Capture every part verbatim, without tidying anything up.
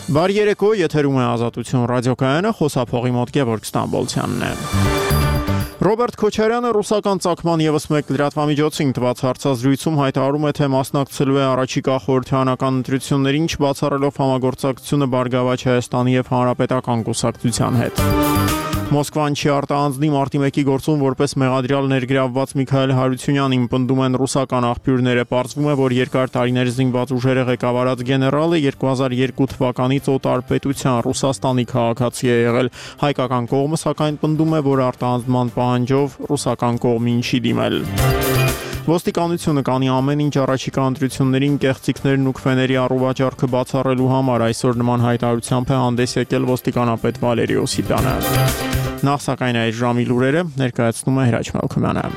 Բարի երեկո, եթերում է Ազատություն ռադիոկայանը, խոսափողի մոտ Գևորգ Ստամբոլցյանն է։ Ռոբերտ Քոչարյանը ռուսական ցակման ևս մեկ լրատվամիջոցին տված հարցազրույցում հայտարարում է, թե մասնակցելու է առաջիկա խորհրդարանական ընտրություններին, չբացառելով համագործակցությունը Բարգավաճ Հայաստանի եւ Հանրապետական կուսակցության հետ։ Մոսկվան չի արտահանձնի մարտի մեկի գործում որպես մեղադրյալ ներգրավված Միքայել Հարությունյանին, պնդում են ռուսական աղբյուրները։ Պարզվում է, որ երկար տարիներ զինված ուժերը ղեկավարած գեներալը երկու հազար երկու թվականից օտար պետության Ռուսաստանի քաղաքացի է եղել։ Հայկական կողմը սակայն պնդում է, որ արտահանձնման պահանջով ռուսական կողմին չի դիմել։ Ոստիկանությունը կանի ամեն ինչ առաջիկա ընտրություններին կեղծիքներն ու քվեների առուվաճառքը բացառելու համար, այսօր նման հայտարարությամբ է հանդես եկել ոստիկանապետ Վալերի Օսիպյանը։ Նախ սակայն այս ժամի լուրերը ներկայացնում է Հրաչ Մելքումյանը։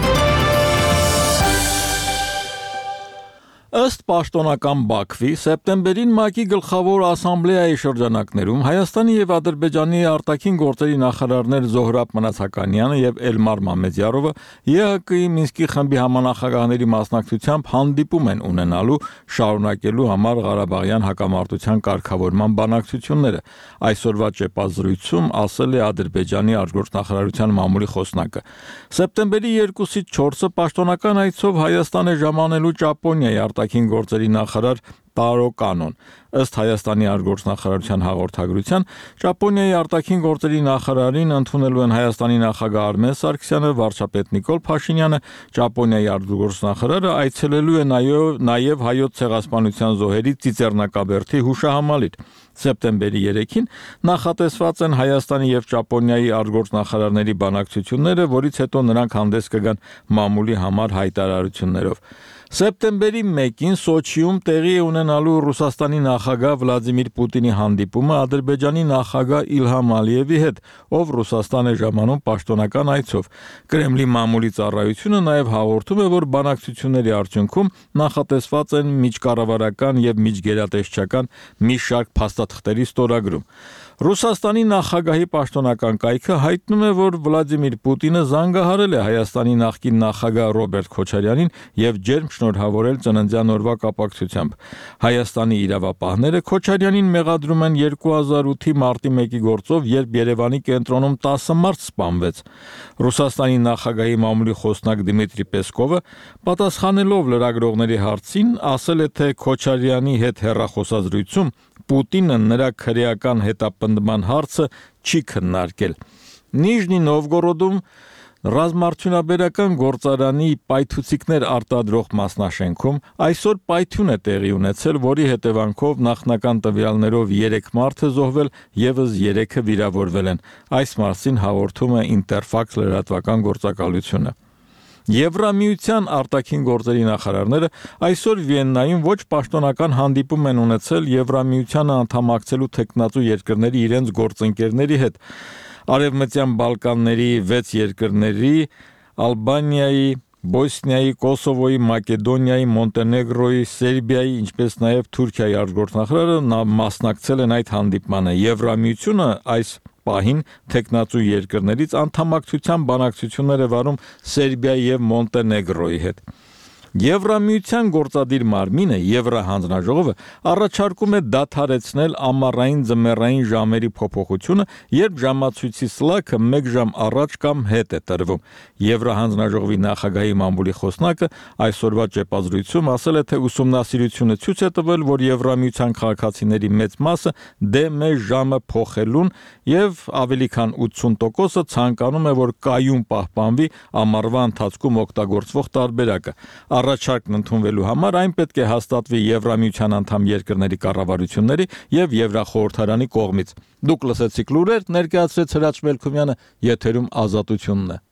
Ըստ պաշտոնական Բաքվի, սեպտեմբերին ՄԱԿ-ի գլխավոր ասամբլեայի շրջանակներում Հայաստանի եւ Ադրբեջանի արտաքին գործերի նախարարներ Զոհրաբ Մնացականյանը եւ Էլմար Մամեդյարովը ԵՀԿ-ի Մինսկի խմբի համանախագահների մասնակցությամբ հանդիպում են ունենալու շարունակելու համար Ղարաբաղյան հակամարտության կարգավորման բանակցությունները։ Այսօրվա ճեպազրույցում ասել է Ադրբեջանի արտգործնախարարության մամուլի խոսնակը։ Սեպտեմբերի երկուսից չորսը պաշտոնական այցով Հայաստան է ժամանելու Ճապոնիայի արտաքին գործերի նախարար Տարո Կանոն։ Ըստ Հայաստանի արտգործնախարարության հաղորդագրության, Ճապոնիայի արտաքին գործերի նախարարին ընդունելու են Հայաստանի նախագահ Արմեն Սարգսյանը, վարչապետ Նիկոլ Փաշինյանը, Ճապոնիայի արտգործնախարարը այցելելու է նաև Հայոց ցեղասպանության զոհերի Ծիծեռնակաբերդի հուշահամալիր։ Սեպտեմբերի երեքին նախատեսված են Հայաստանի եւ Ճապոնիայի արտգործնախարարների բանակցությունները, որից հետո նրանք հանդես կգան մամուլի համար հայտարարություններով։ Սեպտեմբերի մեկին Սոչիում տեղի է ունենալու Ռուսաստանի նախագահ Վլադիմիր Պուտինի հանդիպումը Ադրբեջանի նախագահ Իլհամ Ալիևի հետ, ով Ռուսաստան է ժամանում պաշտոնական այցով։ Կրեմլի մամուլի ծառայությունը նաև հաղորդում է, որ բանակցությունների արդյունքում նախատեսված են միջկառավարական եւ միջգերատեսչական մի շարք փաստաթղթերի ստորագրում։ Ռուսաստանի նախագահի պաշտոնական կայքը հայտնում է, որ Վլադիմիր Պուտինը զանգահարել է Հայաստանի նախկին նախագահ Ռոբերտ Քոչարյանին եւ ջերմ շնորհավորել ծննդյան օրվա կապակցությամբ։ Հայաստանի իրավապահները Քոչարյանին մեղադրում են երկու հազար ութի մարտի մեկի գործով, երբ Երևանի կենտրոնում տասը մարդ սպանվեց։ Ռուսաստանի նախագահի մամուլի խոսնակ Դիմիտրի Պեսկովը, պատասխանելով լրագրողների հարցին, ասել է, թե Քոչարյանի հետ հեռախոսազրույցում Պուտինը նրա քրեական հետապնդման հարցը չի քննարկել։ Նիժնի Նովգորոդում ռազմարդյունաբերական գործարանի պայթուցիկներ արտադրող մասնաշենքում այսօր պայթյուն է տեղի ունեցել, որի հետևանքով նախնական տվյալներով երեք մարդ է զոհվել, ևս երեքը վիրավորվել են։ Այս մասին հաղորդում է Ինտերֆաքս լրատվական գործակալությունը։ Եվրամիության արտաքին գործերի նախարարները այսօր Վիեննայում ոչ պաշտոնական հանդիպում են ունեցել Եվրամիությանը անդամակցելու թեկնածու երկրների իրենց գործընկերների հետ։ Արևմտյան Բալկանների վեց երկրների Ալբանիայի, Բոսնիայի, Կոսովոյի, Մակեդոնիայի, Մոնտենեգրոյի, Սերբիայի, ինչպես նաև Թուրքիայի արտգործնախարարը մասնակցել են այդ հանդիպմանը։ Եվրամիությունը այս պահին թեկնածու երկրներից անդամակցության բանակցություններ է վարում Սերբիայի եւ Մոնտենեգրոյի հետ։ Եվրամիության գործադիր մարմինը Եվրահանձնաժողովը առաջարկում է դադարեցնել ամառային ձմեռային ժամերի փոփոխությունը, երբ ժամացույցի սլաքը մեկ ժամ առաջ կամ հետ է տրվում։ Եվրահանձնաժողովի նախագահի մամուլի խոսնակը այսօրվա ճեպազրույցում ասել է, թե ուսումնասիրությունը ցույց է տվել, որ Եվրամիության քաղաքացիների մեծ մասը դեմ է ժամը փոխելուն եւ ավելի քան ութսուն տոկոսը ցանկանում է, որ կայուն պահպանվի ամառվա ընթացքում օգտագործվող տարբերակը։ Առաջարկն ընդունվելու համար այն պետք է հաստատվի Եվրամիության անդամ երկրների կառավարությունների եւ Եվրախորհրդարանի կողմից։ Դուք լսեցիք լուրեր, ներկայացրեց Հրաչ Մելքումյանը, եթերում Ազատությունն է։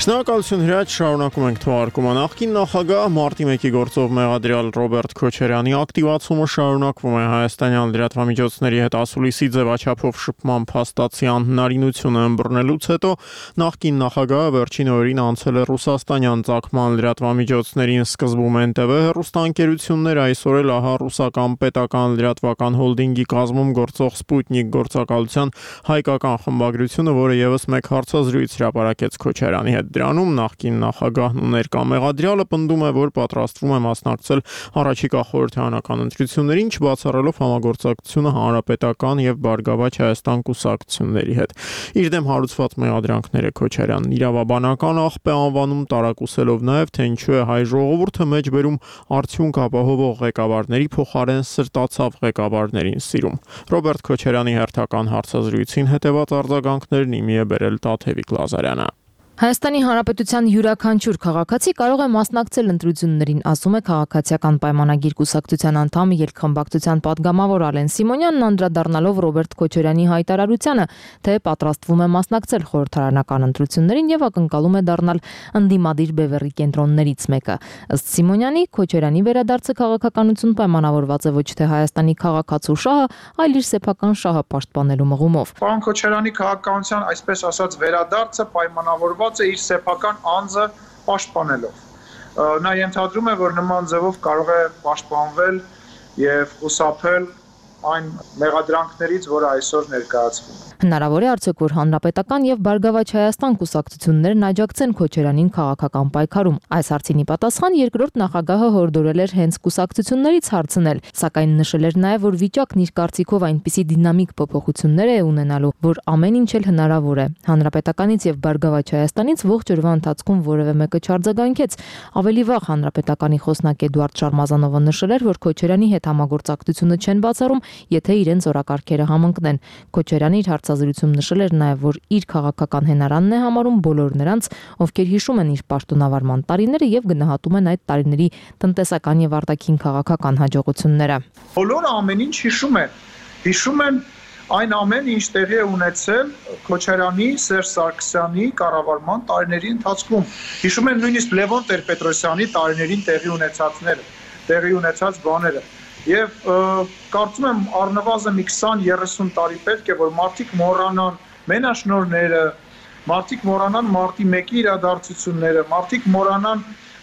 Շնորհակալություն Հրաչ, շարունակում ենք թողարկումը։ Նախկին նախագահ մարտի մեկի գործով մեղադրյալ Ռոբերտ Քոչարյանի ակտիվացումը շարունակվում է հայաստանյան լրատվամիջոցների հետ ասուլիսի ձևաչափով շփման փաստացի անհնարինությունը ըմբռնելուց հետո նախկին նախագահը վերջին օրերին անցել է ռուսաստանյան ծագման լրատվամիջոցներին, սկզբում Էն Տե Վե հեռուստաընկերությունները, այսօր էլ ահա ռուսական պետական լրատվական հոլդինգի կազմում գործող Սպուտնիկ գործակալության հայկական խմբագրությունը, որը եւս մեկ հարցազրույց հրապարակեց Քոչարյանի հետ։ Դրանում նախկին նախագահն ու ներկա մեղադրյալը պնդում է, որ պատրաստվում է մասնակցել առաջիկա խորհրդարանական ընտրություններին, չբացառելով համագործակցությունը Հանրապետական եւ Բարգավաճ Հայաստան կուսակցությունների հետ։ Իր դեմ հարուցված մեղադրանքները Քոչարյանն իրավաբանական աղբ է անվանում, տարակուսելով նաեւ, թե ինչու է հայ ժողովուրդը մեջբերում արդյունք ապահովող ղեկավարների փոխարեն սրտացավ ղեկավարներին սիրում։ Ռոբերտ Քոչարյանի հերթական հարցազրույցին հետևած արձագանքներն իմի է բերել Տաթևիկ Լազարյանը։ Հայաստանի Հանրապետության յուրաքանչյուր քաղաքացի կարող է մասնակցել ընտրություններին, ասում է քաղաքացիական պայմանագիր կուսակցության անդամ երկխմբակցության падգամավոր Ալեն Սիմոնյանն, անդրադառնալով Ռոբերտ Քոչարյանի հայտարարությանը, թե պատրաստվում է մասնակցել խորհրդարանական ընտրություններին եւ ակնկալում է դառնալ ընդդիմադիր բևեռի կենտրոններից մեկը։ Ըստ Սիմոնյանի, Քոչարյանի վերադարձը քաղաքականություն պայմանավորված է ոչ թե Հայաստանի քաղաքացու շահը, այլ իր սեփական շահը պաշտպանելու մղումով։ Պարոն Քոչարյանի քաղաքականության, այսպես ասած, վերադարձը պայմանավորված է իր սեփական անձը պաշտպանելով։ Նա ենթադրում է, որ նման ձևով կարող է պաշտպանվել եւ խուսափել այն մեղադրանքներից, որը այսօր ներկայացվում է։ Հնարավոր է արդյոք, որ Հանրապետական եւ Բարգավաճ Հայաստան կուսակցություններն աջակցեն Քոչարյանին քաղաքական պայքարում։ Այս հարցին ի պատասխան երկրորդ նախագահը հորդորել էր հենց կուսակցություններից հարցնել, սակայն նշել էր նաեւ, որ վիճակն իր կարծիքով այնպիսի դինամիկ փոփոխություններ է ունենալու, որ ամեն ինչ էլ հնարավոր է։ Հանրապետականից եւ Բարգավաճ Հայաստանից ողջ օրվա ընթացքում որևէ մեկը չարձագանքեց։ Ավելի վաղ Հանրապետականի խոսնակ Էդուարդ Շարմազանովը նշել էր, որ Քոչարյանի հետ համագործակցությունը չեն բացառում, եթե իրենց օրակարգերը համընկնեն։ Քոչարյանը իր հարցազրույցում նշել էր նաև, որ իր քաղաքական հենարանն է համարում բոլոր նրանց, ովքեր հիշում են իր պաշտոնավարման տարիները եւ գնահատում են այդ տարիների տնտեսական եւ արտաքին քաղաքական հաջողությունները։ Բոլորը ամեն ինչ հիշում են։ Հիշում են այն ամենը, ինչ տեղի է ունեցել Քոչարյանի, Սերժ Սարգսյանի կառավարման տարիների ընթացքում։ Հիշում են նույնիսկ Լևոն Տեր-Պետրոսյանի տարիներին տեղի ունեցածները, տեղի ունեցած բաները։ Եվ կարծում եմ առնվազն մի քսան երեսուն տարի պետք է, որ մարդիկ մոռանան մենաշնորհները, մարդիկ մոռանան մարտի մեկի իրադարձությունները, մարդիկ մոռանան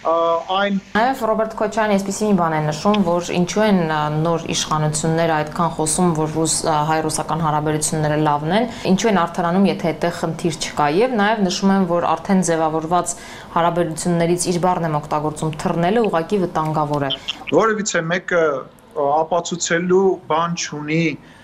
այն։ Նաև Ռոբերտ Քոչարյանը այսպիսի մի բան է նշում, որ ինչու են նոր իշխանությունները այդքան խոսում, որ ռուս հայ-ռուսական հարաբերությունները լավն են, ինչու են արդարանում, եթե այդտեղ խնդիր չկա, եւ նաև նշում են, որ արդեն ձևավորված հարաբերություններից իր բառն եմ օգտագործում, թռնելը ուղղակի վտանգավոր է։ Որևիցե մեկը ապացուցելու բան չունի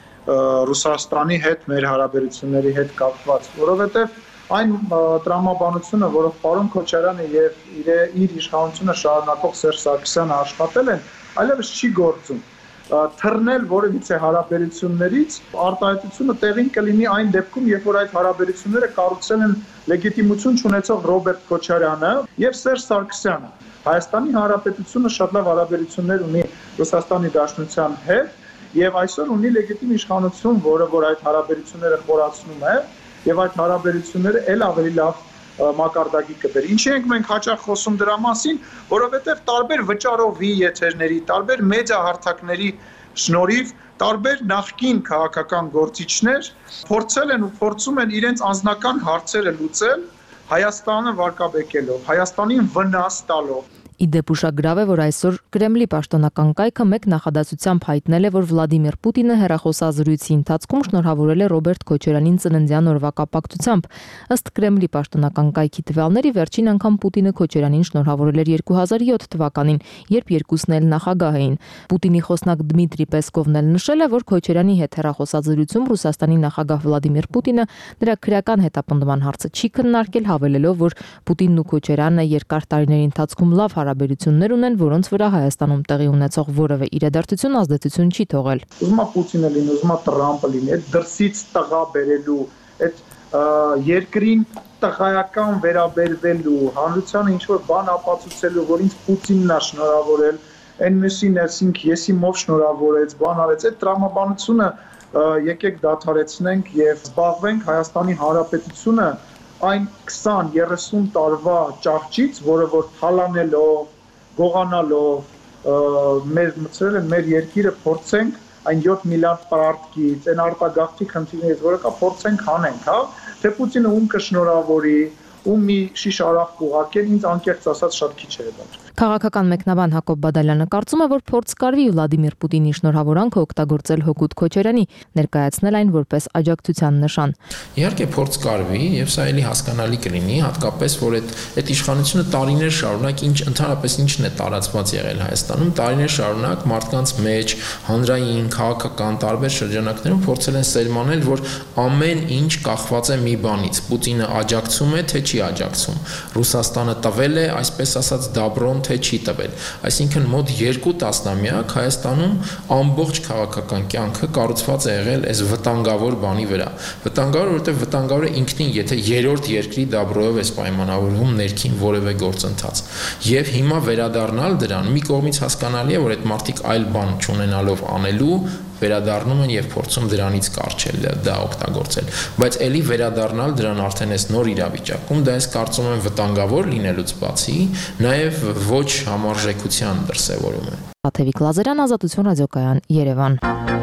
Ռուսաստանի հետ մեր հարաբերությունների հետ կապված, որովհետև այն տրամաբանությունը, որով պարոն Քոչարյանը եւ իր իր իշխանությունը շարունակող Սերժ Սարգսյանը աշխատել են, այլևս չի գործում։ Թռնել որևիցե հարաբերություններից արտահայտությունը տեղին կլինի այն դեպքում, երբ որ այդ հարաբերությունները կառուցել են լեգիտիմություն չունեցող Ռոբերտ Քոչարյանը եւ Սերժ Սարգսյանը։ Հայաստանի Հանրապետությունը շատ լավ հարաբերություններ ունի Ռուսաստանի Դաշնության հետ եւ այսօր ունի լեգիտիմ իշխանություն, որը որ այդ հարաբերությունները խորացնում է եւ այդ հարաբերությունները ել ավելի լավ մակարդակի կբերի։ Ինչի ենք մենք հաճախ խոսում դրա մասին, որովհետեւ տարբեր վճարովի եթերների, տարբեր մեդիահարթակների շնորհիվ տարբեր նախկին քաղաքական գործիչներ փորձել են ու փորձում են իրենց անձնական հարցերը լուծել Հայաստանը վարկաբեկելով, Հայաստանին վնաս տալով։ Իդեպ ուշագրավ է, որ այսօր Կրեմլի պաշտոնական կայքը մեկ նախադասությամբ հայտնել է, որ Վլադիմիր Պուտինը հեռախոսազրույցի ընթացքում շնորհավորել է Ռոբերտ Քոչարյանին ծննդյան օրվա կապակցությամբ։ Ըստ Կրեմլի պաշտոնական կայքի տվյալների վերջին անգամ Պուտինը Քոչարյանին շնորհավորել էր երկու հազար յոթ թվականին, երբ երկուսն էլ նախագահ էին։ Պուտինի խոսնակ Դմիտրի Պեսկովն էլ նշել է, որ Քոչարյանի հետ հեռախոսազրույցում Ռուսաստանի նախագահ Վլադիմիր Պուտինը նրա քրեական հետապնդման հարցը չի քննարկել, հավելելով, որ Պուտինն ու Քոչարյանը երկար տարիների ընթացքում լավ հարաբերություններ ունեն, որոնց վրա Հայաստանում տեղի ունեցող որևէ իրադարձություն ազդեցություն չի թողել։ Ուզում է Պուտինը լինի, ուզում է Տրամպը լինի, այդ դրսից տղա բերելու, այդ երկրին տղայական վերաբերվելու, հանրությանը ինչ որ բան ապացուցելու, որ ինձ Պուտինն է շնորհավորել, այն մյուսին ասինք ես իմով շնորհավորեց, բան արեց, այդ տրամաբանությունը եկեք դադարեցնենք եւ զբաղվենք Հայաստանի Հանրապետությունը այն քսան երեսուն տարվա ճահճից, որը որ թալանելով, գողանալով մեր մցրել են մեր երկիրը փորձենք այն յոթ միլիարդ պարտքից, այն արտագաղթի խնդիրներից, որը կա փորձենք հանենք, հա, թե Պուտինը ում կշնորհավորի, ում մի շիշ արախ կուղարկել, ինձ անկեղծ ասած շատ քիչ է դա։ Քաղաքական մեկնաբան Հակոբ Բադալյանը կարծում է, որ փորձ կարվի Վլադիմիր Պուտինի շնորհավորանքը օգտագործել հօգուտ Քոչարյանի, ներկայացնել այն որպես աջակցության նշան։ Իհարկե փորձ կարվի, եւ սա էլի հասկանալի կլինի, հատկապես որ այդ այդ իշխանությունը տարիներ շարունակ ինչ ընդհանրապես ինչն է տարածված եղել Հայաստանում, տարիներ շարունակ մարդկանց մեջ, հանրային, քաղաքական տարբեր շրջանակներում փորձել են սերմանել, որ ամեն ինչ կախված է մի բանից, Պուտինը աջակցում է, թե չի աջակցում։ Ռուսաստանը տվել է, այսպես ասած, դաբրոն թե չի տվել։ Այսինքն մոտ երկու տասնամյակ Հայաստանում ամբողջ քաղաքական կյանքը կառուցված է եղել այս վտանգավոր բանի վրա։ Վտանգավոր, որովհետև վտանգավորը ինքնին, եթե երրորդ երկրի դաբրոյով է պայմանավորվում ներքին որևէ գործընթաց։ Եվ հիմա վերադառնալ դրան, մի կողմից հասկանալի է, որ այդ մարդիկ այլ բան չունենալով անելու վերադառնում են եւ փորձում դրանից կարճել դա օգտագործել, բայց ելի վերադառնալ դրան արդեն այս նոր իրավիճակում դա ես կարծում եմ վտանգավոր լինելուց բացի նաեւ ոչ համարժեքության դրսևորում է։ Աթևիկ Լազարյան, Ազատություն ռադիոկայան, Երևան։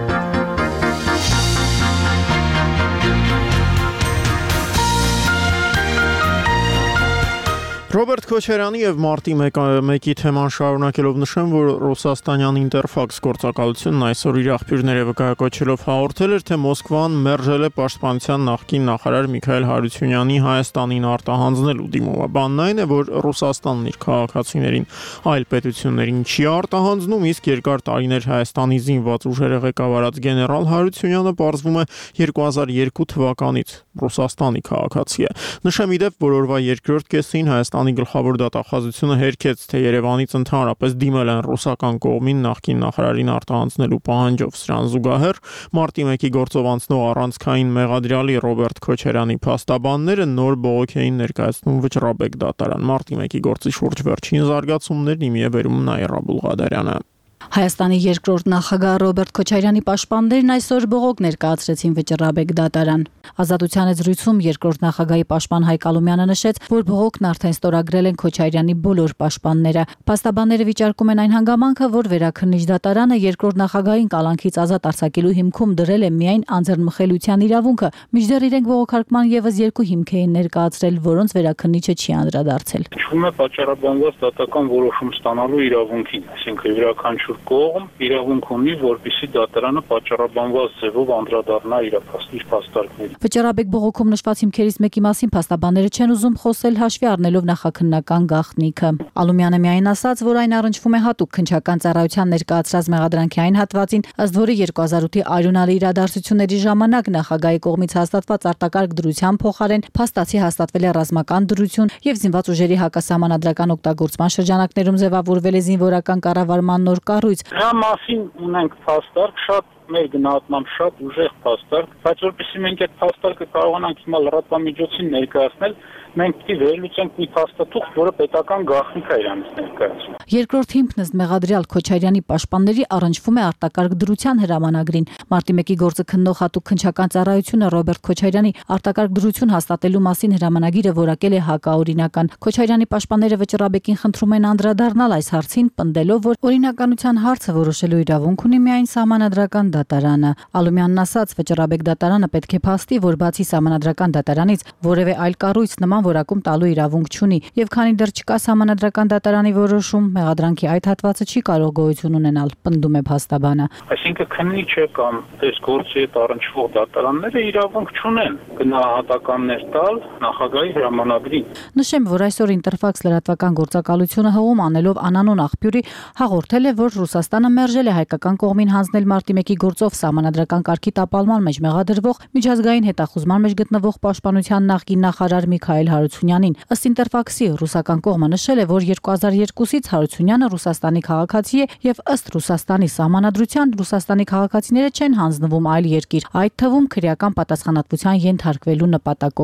Ռոբերտ Քոչարյանի եւ մարտի մեկի թեման շարունակելով նշեմ, որ Ռուսաստանյան Ինտերֆաքս գործակալությունն այսօր իր աղբյուրները վկայակոչելով հաղորդել էր, թե Մոսկվան մերժել է պաշտպանության նախկին նախարար Միքայել Հարությունյանի Հայաստանին արտահանձնելու դիմումաբանն այն է, որ Ռուսաստանն իր քաղաքացիներին այլ պետություններին չի արտահանձնում, իսկ երկար տարիներ Հայաստանի զինված ուժերը ղեկավարած գեներալ Հարությունյանը պարզվում է երկու հազար երկու թվականից Ռուսաստանի քաղաքացի է։ Նշեմ իդեպ, որ օրվա երկրորդ կեսին Հայաստանի գլխավոր դատախազությունը հերքեց, թե Երևանից ընդհանրապես դիմել են ռուսական կողմին նախկին նախարարին արտահանձնելու պահանջով։ Սրան զուգահեռ մարտի մեկի գործով անցնող առանցքային մեղադրյալի Ռոբերտ Քոչարյանի փաստաբանները նոր բողոք էին ներկայացնում Վճռաբեկ դատարան։ Մարտի մեկի գործի շուրջ վերջին զարգացումներն իմի է բերում Նաիրա Բուլղադարյանը։ Հայաստանի երկրորդ նախագահ Ռոբերտ Քոչարյանի պաշտպաններն այսօր բողոք ներկայացրեցին Վճռաբեկ դատարան։ Ազատության զրույցում երկրորդ նախագահի պաշտպան Հայկ Ալումյանը նշեց, որ բողոքն արդեն ստորագրել են Քոչարյանի բոլոր պաշտպանները։ Փաստաբանները վիճարկում են այն հանգամանքը, որ Վերաքննիչ դատարանը երկրորդ նախագահին կալանքից ազատ արձակելու հիմքում դրել է միայն անձեռնմխելիության իրավունքը, մինչդեռ իրենք բողոքարկման եւս երկու հիմք էին ներկայացրել, որոնց Վերաքննիչը չի անդրադարձել։ Ինչու՞ է պատճառաբանված դատական որոշում ստանալու իրավունքին, այսինքն յուրաքանչյուր կողմ իրավունք ունի, որպեսզի դատարանը պատճառաբանված ձևով անդրադառնա իր փաստարկներին։ Վճռաբեկ բողոքում նշված հիմքերից մեկի մասին փաստաբանները չեն ուզում խոսել, հաշվի առնելով նախաքննական գաղտնիքը։ Ալումյանը միայն ասաց, որ այն առնչվում է հատուկ քննչական ծառայության ներկայացրած մեղադրանքի այն հատվածին, ըստ որի երկու հազար ութի արյունալի իրադարձությունների ժամանակ նախագահի կողմից հաստատված արտակարգ դրության փոխարեն փաստացի հաստատվել է ռազմական դրություն եւ զինված ուժերի հակասահմանադրական օգտագործման շրջանակներում ձևավորվել է զինվորական կառավարման նոր կառույց։ Դրա մասին ունենք փաստարկ, շատ մեր գնահատմամբ շատ ուժեղ փաստարկ, բայց որպեսզի մենք այդ փաստարկը կարողանանք հիմա լրատվամիջոցին ներկայացնել, մենք պիտի վերլուծենք մի փաստաթուղթ, որը պետական գաղտնիք է իրանից ներկայացում։ Երկրորդ հիմքն ըստ մեղադրյալ Քոչարյանի պաշտպանների առնչվում է արտակարգ դրության հրամանագրին։ Մարտի մեկի գործը քննող հատուկ քննչական ծառայությունը Ռոբերտ Քոչարյանի արտակարգ դրություն հաստատելու մասին հրամանագիրը որակել է հակաօրինական։ Քոչարյանի պաշտպանները Վճռաբեկին խնդրում են անդրադառնալ այս հարցին, պնդելով, որ օրինականության հարցը որոշելու իրավունք ունի միայն սահմանադրական դատարանը։ Ալումյանն ասաց, Վճռաբեկ դատարանը պետք է փաստի, որ բացի սահմանադրական դատարանից որևէ այլ կառույց նման որակում տալու իրավունք չունի, եւ քանի դեռ չկա սահմանադրական դատարանի որոշում, մեղադրանքի այդ հատվածը չի կարող գոյություն ունենալ, պնդում է փաստաբանը։ Այսինքն քննիչը կամ այս գործի հետ առնչվող դատարանները իրավունք չունեն գնահատականներ տալ նախագահի հրամանագրին։ Նշեմ, որ այսօր Ինտերֆաքս լրատվական գործակալությունը հողում անելով անանուն աղբյուրի հաղորդել է, որ Ռուսաստանը մերժել է հայկական կողմին հանձնել մարտի մեկի գործով սահմանադրական կարգի տապալման մեջ մեղադրվող միջազգային հետախուզման մեջ գտնվող պաշտպանության նախկին նախարար Միքայել Հարությունյանին։ Ըստ Ինտերֆաքսի ռուսական կողմը նշել է, որ երկու հազար երկուսից Հարությունյանը Ռուսաստանի քաղաքացի է եւ ըստ Ռուսաստանի սահմանադրության Ռուսաստանի քաղաքացիները չեն հանձնվում այլ երկիր, այդ թվում քրեական պատասխանատվության ենթարկվելու նպատակով։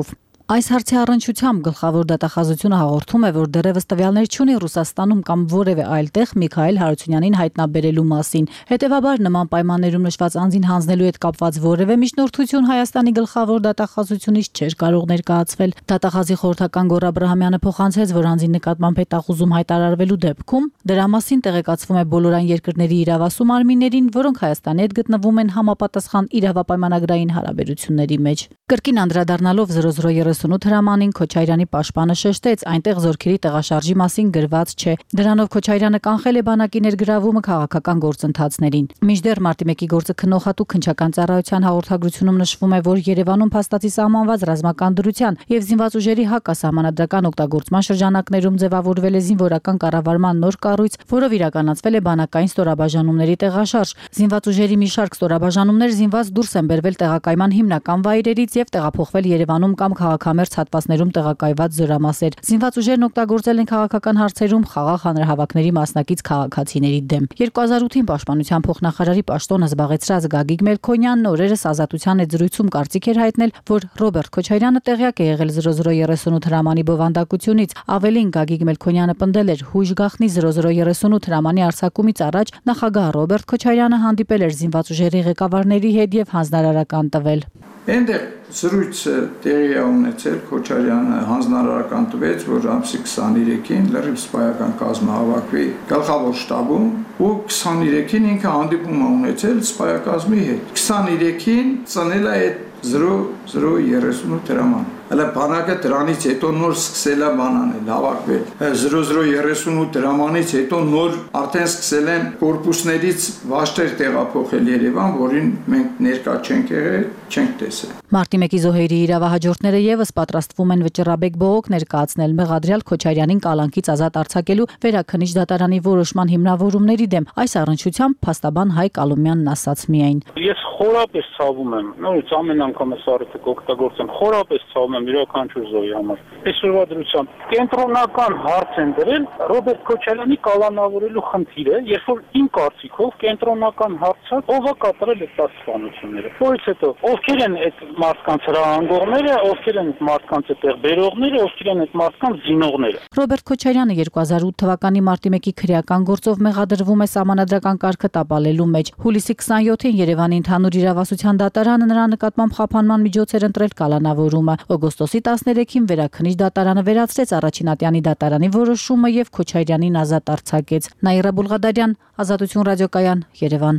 Այս հարցի առնչությամբ գլխավոր դատախազությունը հաղորդում է, որ դեռևս տվյալներ չունի Ռուսաստանում կամ որևէ այլ տեղ Միքայել Հարությունյանին հայտնաբերելու մասին։ Հետևաբար նման պայմաններում նշված անձին հանձնելու հետ կապված որևէ միջնորդություն Հայաստանի գլխավոր դատախազությունից չէր կարող ներկայացվել։ Դատախազի խորհրդական Գոռ Աբրահամյանը փոխանցեց, որ անձին նկատմամբ հետախուզում հայտարարվելու դեպքում դրա մասին տեղեկացվում է բոլոր այն երկրների իրավասու մարմիններին, որոնք Հայաստանի հետ գտնվում են համապատասխան իրավապայմանագրային հարաբերությունների մեջ։ Կրկին անդրադառնալով զրո զրո երեսունութ հրամանին Քոչարյանի պաշտպանը շեշտեց, այնտեղ զորքերի տեղաշարժի մասին գրված չէ։ Դրանով Քոչարյանը կանխել է բանակի ներգրավումը քաղաքական գործընթացներին։ Մինչդեռ մարտի մեկի գործը քննողատու քննչական ծառայության հաղորդագրությունում նշվում է, որ Երևանում փաստացի սահմանված ռազմական դրության եւ զինված ուժերի հակասահմանադրական օգտագործման շրջանակներում ձևավորվել է զինվորական կառավարման նոր կառույց, որով իրականացվել է բանակային ստորաբաժանումների տեղաշարժ։ Զինված ուժերի մի շարք ստորաբաժանումներ զինված դուրս են բերվել տեղակայման հիմնական վայրերից եւ տեղափոխվել Երևանում կամ քաղաքամերձ հատվածներում տեղակայված զորամասեր։ Զինված ուժերն օգտագործել են քաղաքական հարցերում խաղաղ հանրահավաքների մասնակից քաղաքացիների դեմ։ երկու հազար ութին պաշտպանության փոխնախարարի պաշտոնը զբաղեցրած Գագիկ Մելքոնյանն օրերս Ազատության հետ զրույցում կարծիք էր հայտնել, որ Ռոբերտ Քոչարյանը տեղյակ է եղել զրո զրո երեսունութ հրամանի բովանդակությունից։ Ավելին, Գագիկ Մելքոնյանը պնդել էր, հույժ գախնի զրո զրո երեսունութ հրամանի արձակումից առաջ նախագահ Ռոբերտ Քոչարյանը հանդիպել էր զինված ուժերի ղեկավարների հետ եւ հանձնարարական տվել։ Այնտեղ զրույցը տեղի է ունեցել, Քոչարյանը հանձնարարական տվեց, որ ամսի քսաներեքին լրիվ սպայական կազմը հավաքվի գլխավոր շտաբում ու քսաներեքին ինքը հանդիպում է ունեցել սպայակազմի հետ։ քսաներեքին ծնել է այդ զրո զրո երեսունութ հրաման։ Հələ բանակը դրանից հետո նոր սկսել է բանանել, հավաքվել։ զրո զրո երեսունութ հրամանից հետո նոր արդեն սկսել են կորպուսներից վաշտեր տեղափոխել Երևան, որին մենք ներկա չենք եղել, չենք տեսել։ Մարտի մեկի զոհերի իրավահաջորդները եւս պատրաստվում են վճռաբեկ բողոք ներկայացնել մեղադրյալ Քոչարյանին կալանքից ազատ արձակելու վերաքննիչ դատարանի որոշման հիմնավորումների դեմ։ Այս առնչությամբ փաստաբան Հայկ Ալումյանն ասաց միայն. Ես խորապես ցավում եմ, նորից ամեն անգամ ես արդյոք օգտագործեմ, խորապես ցավում եմ յուրաքանչյուր զոհի համար։ Այսօրվա դրությամբ կենտրոնական հարց են դրել Ռոբերտ Քոչարյանի կալանավորելու խնդիրը, երբ որ իմ կարծիքով կենտրոնական հարցը ով է կատարել այդ սպանությունները։ Որից հետո ովքեր են այդ մարդկանց հրահանգողները, ովքեր են մարդկանց այդտեղ բերողները, ովքեր են այդ մարդկանց զինողները։ Ռոբերտ Քոչարյանը երկու հազար ութ թվականի մարտի մեկի քրեական գործով մեղադրվում է սահմանադրական կարգը տապալելու մեջ։ Հուլիսի քսաներեքին Երևանի ընդհանուր իրավասության դատարանը նրա նկատմամբ խափանման միջոց էր ընտրել կալանավորումը։ Օգոստոսի տասներեքին վերաքննիչ դատարանը վերացրեց առաջին ատյանի դատարանի որոշումը եւ Քոչարյանին ազատ արձակեց։ Նաիրա Բուլղադարյան, Ազատություն ռադիոկայան, Երևան։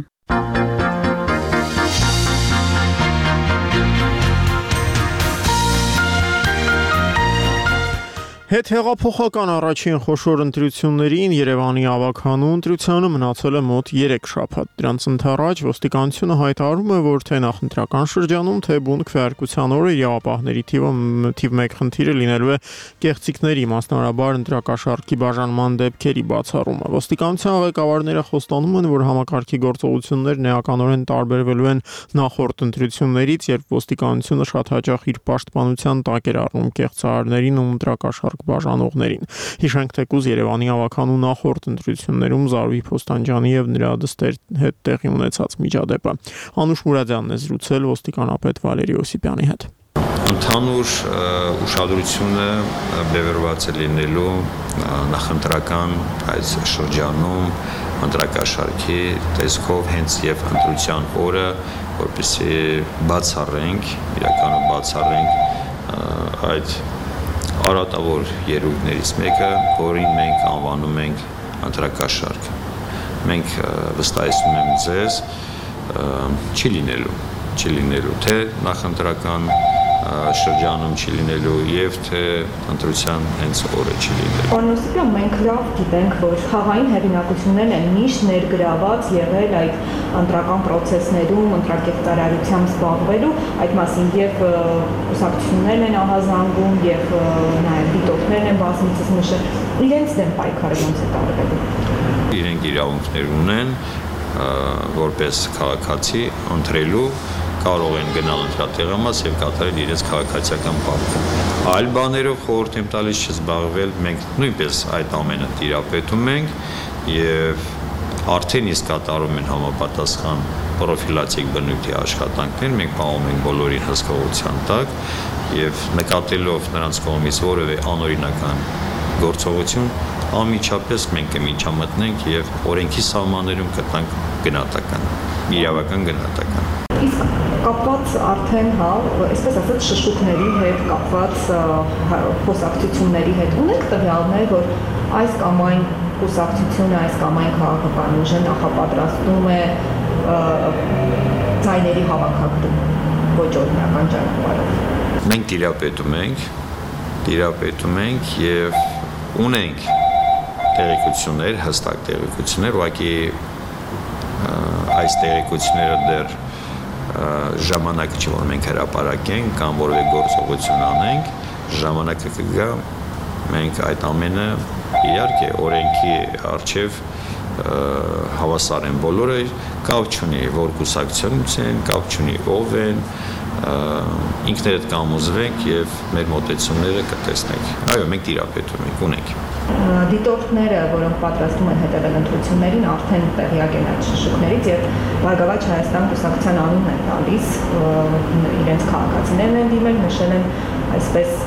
Հետհեղափոխական առաջին խոշոր ընտրություններին Երևանի ավագանու ընտրությանը մնացել է մոտ երեք շաբաթ։ Դրանց ընթരാճ ոստիկանությունը հայտարարում է, որ թե նախընտրական շրջանում, թե բուն քվեարկության օրը իրավապահների թիվը թիվ մեկ խնդիրը լինելու է կեղծիքների, մասնավորաբար ընտրակաշառքի բաժանման դեպքերի բացառումը։ Ոստիկանության ղեկավարները խոստանում են, որ համակարգի գործողություններն էականորեն տարբերվելու են նախորդ ընտրություններից, երբ ոստիկանությունը շատ հաճախ իր պաշտպանության տակ էր առնում կեղծարարներին ու ընտրակաշառք բաժանողներին։ Հիշենք թեկուզ Երևանի ավագանու նախորդ ընտրություններում Զարուհի Փոստանջյանի եւ նրա դստեր հետ տեղի ունեցած միջադեպը։ Անուշ Մուրադյանն է զրուցել ոստիկանապետ Վալերի Օսիպյանի հետ։ Ընդհանուր ուշադրությունը բևեռված է լինելու նախընտրական այս շրջանում ընտրակաշառքի տեսքով հենց եւ ընտրության օրը, որպեսզի բացառենք, իրականում բացառենք այդ արատավոր երույթներից մեկը, որին մենք անվանում ենք ընտրակաշառք։ Մենք վստահեցնում եմ ձեզ, չի լինելու, չի լինելու թե նախընտրական շրջանում չի լինելու եւ թե ընտրության հենց օրը չի լինելու։ Պարոն Օսիպյան, մենք լավ գիտենք, որ խաղային հեղինակություններն են միշտ ներգրաված եղել այդ ընտրական process-ներում, ընտրակերպարարությամբ զբաղվելու, այդ մասին եւ կուսակցություններն են ահազանգում եւ նաեւ դիտորդներն են բազմիցս նշել, իրենց դեմ պայքարը ոնց է տարվելու։ Իրենք իրավունքներ ունեն որպես քաղաքացի ընտրելու, կարող են գնալ ընտրատեղամաս եւ կատարել իրենց քաղաքացիական պարտքը։ Այլ բաներով խորհուրդ եմ տալիս չզբաղվել, մենք նույնպես այդ ամենը տիրապետում ենք եւ արդեն իսկ կատարում են համապատասխան պրոֆիլակտիկ բնույթի աշխատանքներ, մենք պահում ենք բոլորին հսկողության տակ եւ նկատելով նրանց կողմից որևէ անօրինական գործողություն, անմիջապես մենք կմիջամտնենք եւ օրենքի սահմաններում կտանք գնահատական, իրավական գնահատական։ Իսկ կապված արդեն, հա, այսպես ասած, շշուկների հետ կապված խոսակցությունների հետ ունեք տվյալներ, որ այս կամ այն խոսակցությունը, այս կամ այն քաղաքական ուժը նախապատրաստում է ձայների հավաքագրում ոչ օրինական ճանապարհով։ Մենք տիրապետում ենք, տիրապետում ենք եւ ունենք տեղեկություններ, հստակ տեղեկություններ, ուղղակի այս տեղեկությունները դեռ ժամանակը չի, որ մենք հրապարակենք կամ որևէ գործողություն անենք, ժամանակը կգա, մենք այդ ամենը իհարկե օրենքի առջև հավասար են բոլորը, կապ չունի որ կուսակցությունից են, կապ չունի ով են, ինքներդ կամոզվենք եւ մեր մոտեցումները կտեսնենք։ Այո, մենք տիրապետում ենք, ունենք։ Դիտորդները, որոնք պատրաստում են հետևել ընտրություններին, արդեն տեղյակ են այդ շշուկներից եւ Բարգավաճ Հայաստան կուսակցության անունն են տալիս, իրենց քաղաքացիներն են դիմել, նշել են այսպես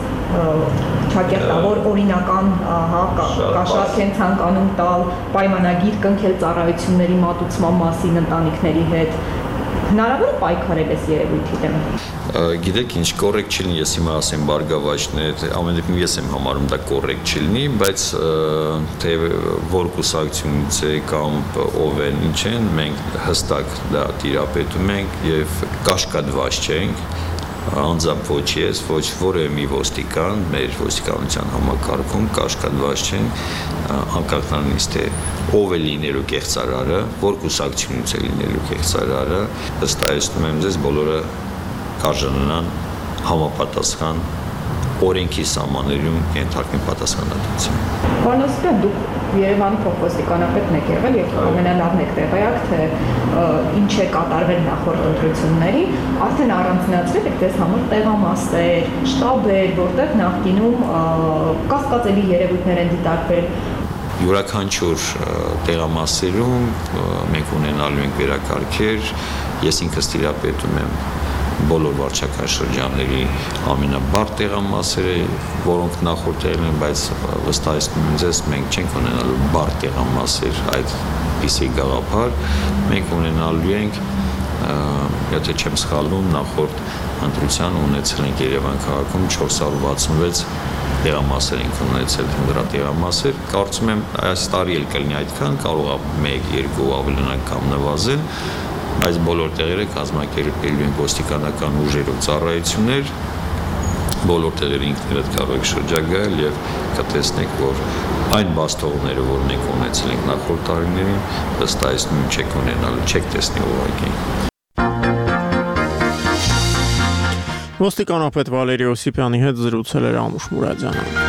չակերտավոր օրինական, հա, կաշառք են ցանկանում տալ, պայմանագիր կնքել ծառայությունների մատուցման մասին ընտանիքների հետ։ Հնարավոր է պայքարել այս երևույթի դեմ։ Գիտեք, ինչ կոռեկտ չի լինի, ես հիմա ասեմ Բարգավաճն է, ամեն դեպքում ես եմ համարում դա կոռեկտ չի լինի, բայց թե որ կուսակցությունից է կամ ով են, ինչ են, մենք հստակ դա տիրապետում ենք եւ կաշկադված չենք, անձամբ ոչ ես, ոչ որևէ մի ոստիկան, մեր ոստիկանության համակարգում կաշկադված չեն, անկախ նրանից թե ով է լինելու կեղծարարը, որ կուսակցությունից է լինելու կեղծարարը, վստահեցնում եմ ձեզ բոլորը կարժանանան համապատասխան օրենքի սահմաններում ենթարկվեն պատասխանատվության։ Պարոն Օսիպյան, դուք Երևանի փոխոստիկանապետն եք եղել եւ ամենալավն եք տեղյակ, թե ինչ է կատարվել նախորդ ընտրությունների, արդեն առանձնացրել եք դες համար տեղամասեր, շտաբեր, որտեղ նախկինում կասկածելի երևույթներ են դիտարկվել։ Յուրաքանչյուր տեղամասերում մենք ունենալու ենք վերակարգեր, ես ինքս տիրապետում եմ բոլոր վարչական շրջանների ամենաբարդ տեղամասերը, որոնք նախորդել են, բայց վստահեցնում եմ ձեզ, մենք չենք ունենալու բարդ տեղամասեր այդպիսի գաղափար, մենք ունենալու ենք, եթե չեմ սխալվում, նախորդ ընտրության ունեցել ենք Երևան քաղաքում չորս հարյուր վաթսունվեց տեղամասեր ենք ունեցել, հնդրատեղամասեր, կարծում եմ այս տարի էլ կլինի այդքան, կարող է մեկ, երկու ավելանալ կամ նվազել, այս բոլոր տեղերը կազմակերպելու են ոստիկանական ուժերով ծառայություններ, բոլոր տեղերը ինքներդ կարող եք շրջագայել եւ կտեսնեք, որ այն բաստողները, որ մենք ունեցել ենք նախորդ տարիներին, վստահեցնում եմ չեք ունենալու, չեք տեսնի ուղղակի։ Ոստիկանապետ Վալերի Օսիպյանի հետ զրուցել էր Անուշ Մուրադյանը։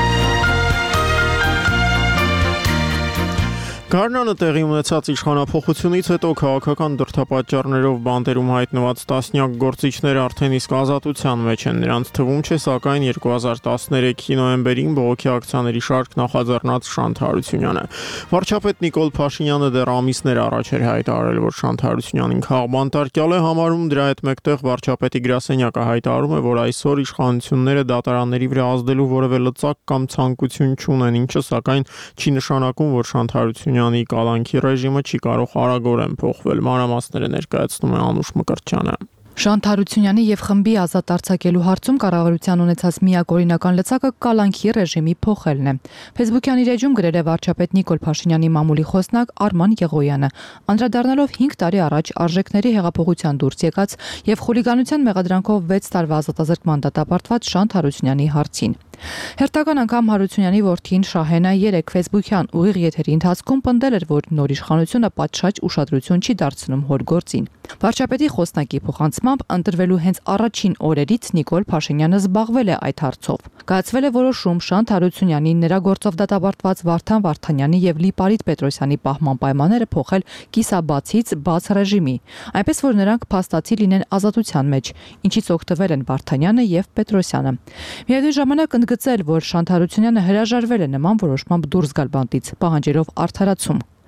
Գարնանը տեղի ունեցած իշխանափոխությունից հետո քաղաքական դրդապատճառներով բանտերում հայտնված տասնյակ գործիչներ արդեն իսկ ազատության մեջ են, նրանց թվում չէ սակայն երկու հազար տասներեքի նոյեմբերին բողոքի ակցիաների շարք նախաձեռնած Շանթ Հարությունյանը։ Վարչապետ Նիկոլ Փաշինյանը դեռ ամիսներ առաջ էր հայտարարել, որ Շանթ Հարությունյանին քաղբանտարկյալ է համարում, դրա հետ մեկտեղ վարչապետի գրասենյակը հայտարարում է, որ այսօր իշխանությունները դատարանների վրա ազդելու որևէ լծակ կամ ցանկություն չունեն, ինչը սակայն չի նշանակում, որ Շանթ Հարությունյանի կալանքի ռեժիմը չի կարող արագորեն փոխվել։ Մանրամասները ներկայացնում է Անուշ Մկրտչյանը։ Շանթ Հարությունյանի եւ խմբի ազատ արձակելու հարցում կառավարության ունեցած միակ օրինական լծակը կալանքի ռեժիմի փոխելն է։ Facebook-յան իր էջում գրել է վարչապետ Նիկոլ Փաշինյանի մամուլի խոսնակ Արման Եղոյանը, անդրադառնալով հինգ տարի առաջ արժեքների հեղափոխության դուրս եկած եւ խուլիգանության մեղադրանքով վեց տարվա ազատազրկման դատապարտված Շանթ Հարությունյանի հարցին։ Հերթական անգամ Հարությունյանի որդին Շահենը երեկ Facebook-յան ուղիղ եթերի ընթացքում պնդել էր, որ նոր իշխանությունը պատշաճ ուշադրություն չի դարձնում հոր գործին։ Վարչապետի խոսնակի փոխանցմամբ ընտրվելու հենց առաջին օրերից Նիկոլ Փաշինյանը զբաղվել է այդ հարցով։ Կայացվել է որոշում Շանթ Հարությունյանի, նրա գործով դատապարտված Վարդան Վարդանյանի եւ Լիպարիտ Պետրոսյանի պահման պայմանները փոխել կիսաբացից բաց ռեժիմի, այնպես որ նրանք փաստացի լինեն ազատության մեջ, ինչից օգտվել են Վարդանյանը եւ Պետրոսյանը։ Միևնույն ժամանակ ընդգծել, որ Շանթ Հարությունյանը հրաժարվել է նման որոշմամբ դուրս գալ բանտից, պահանջելով արդարացում։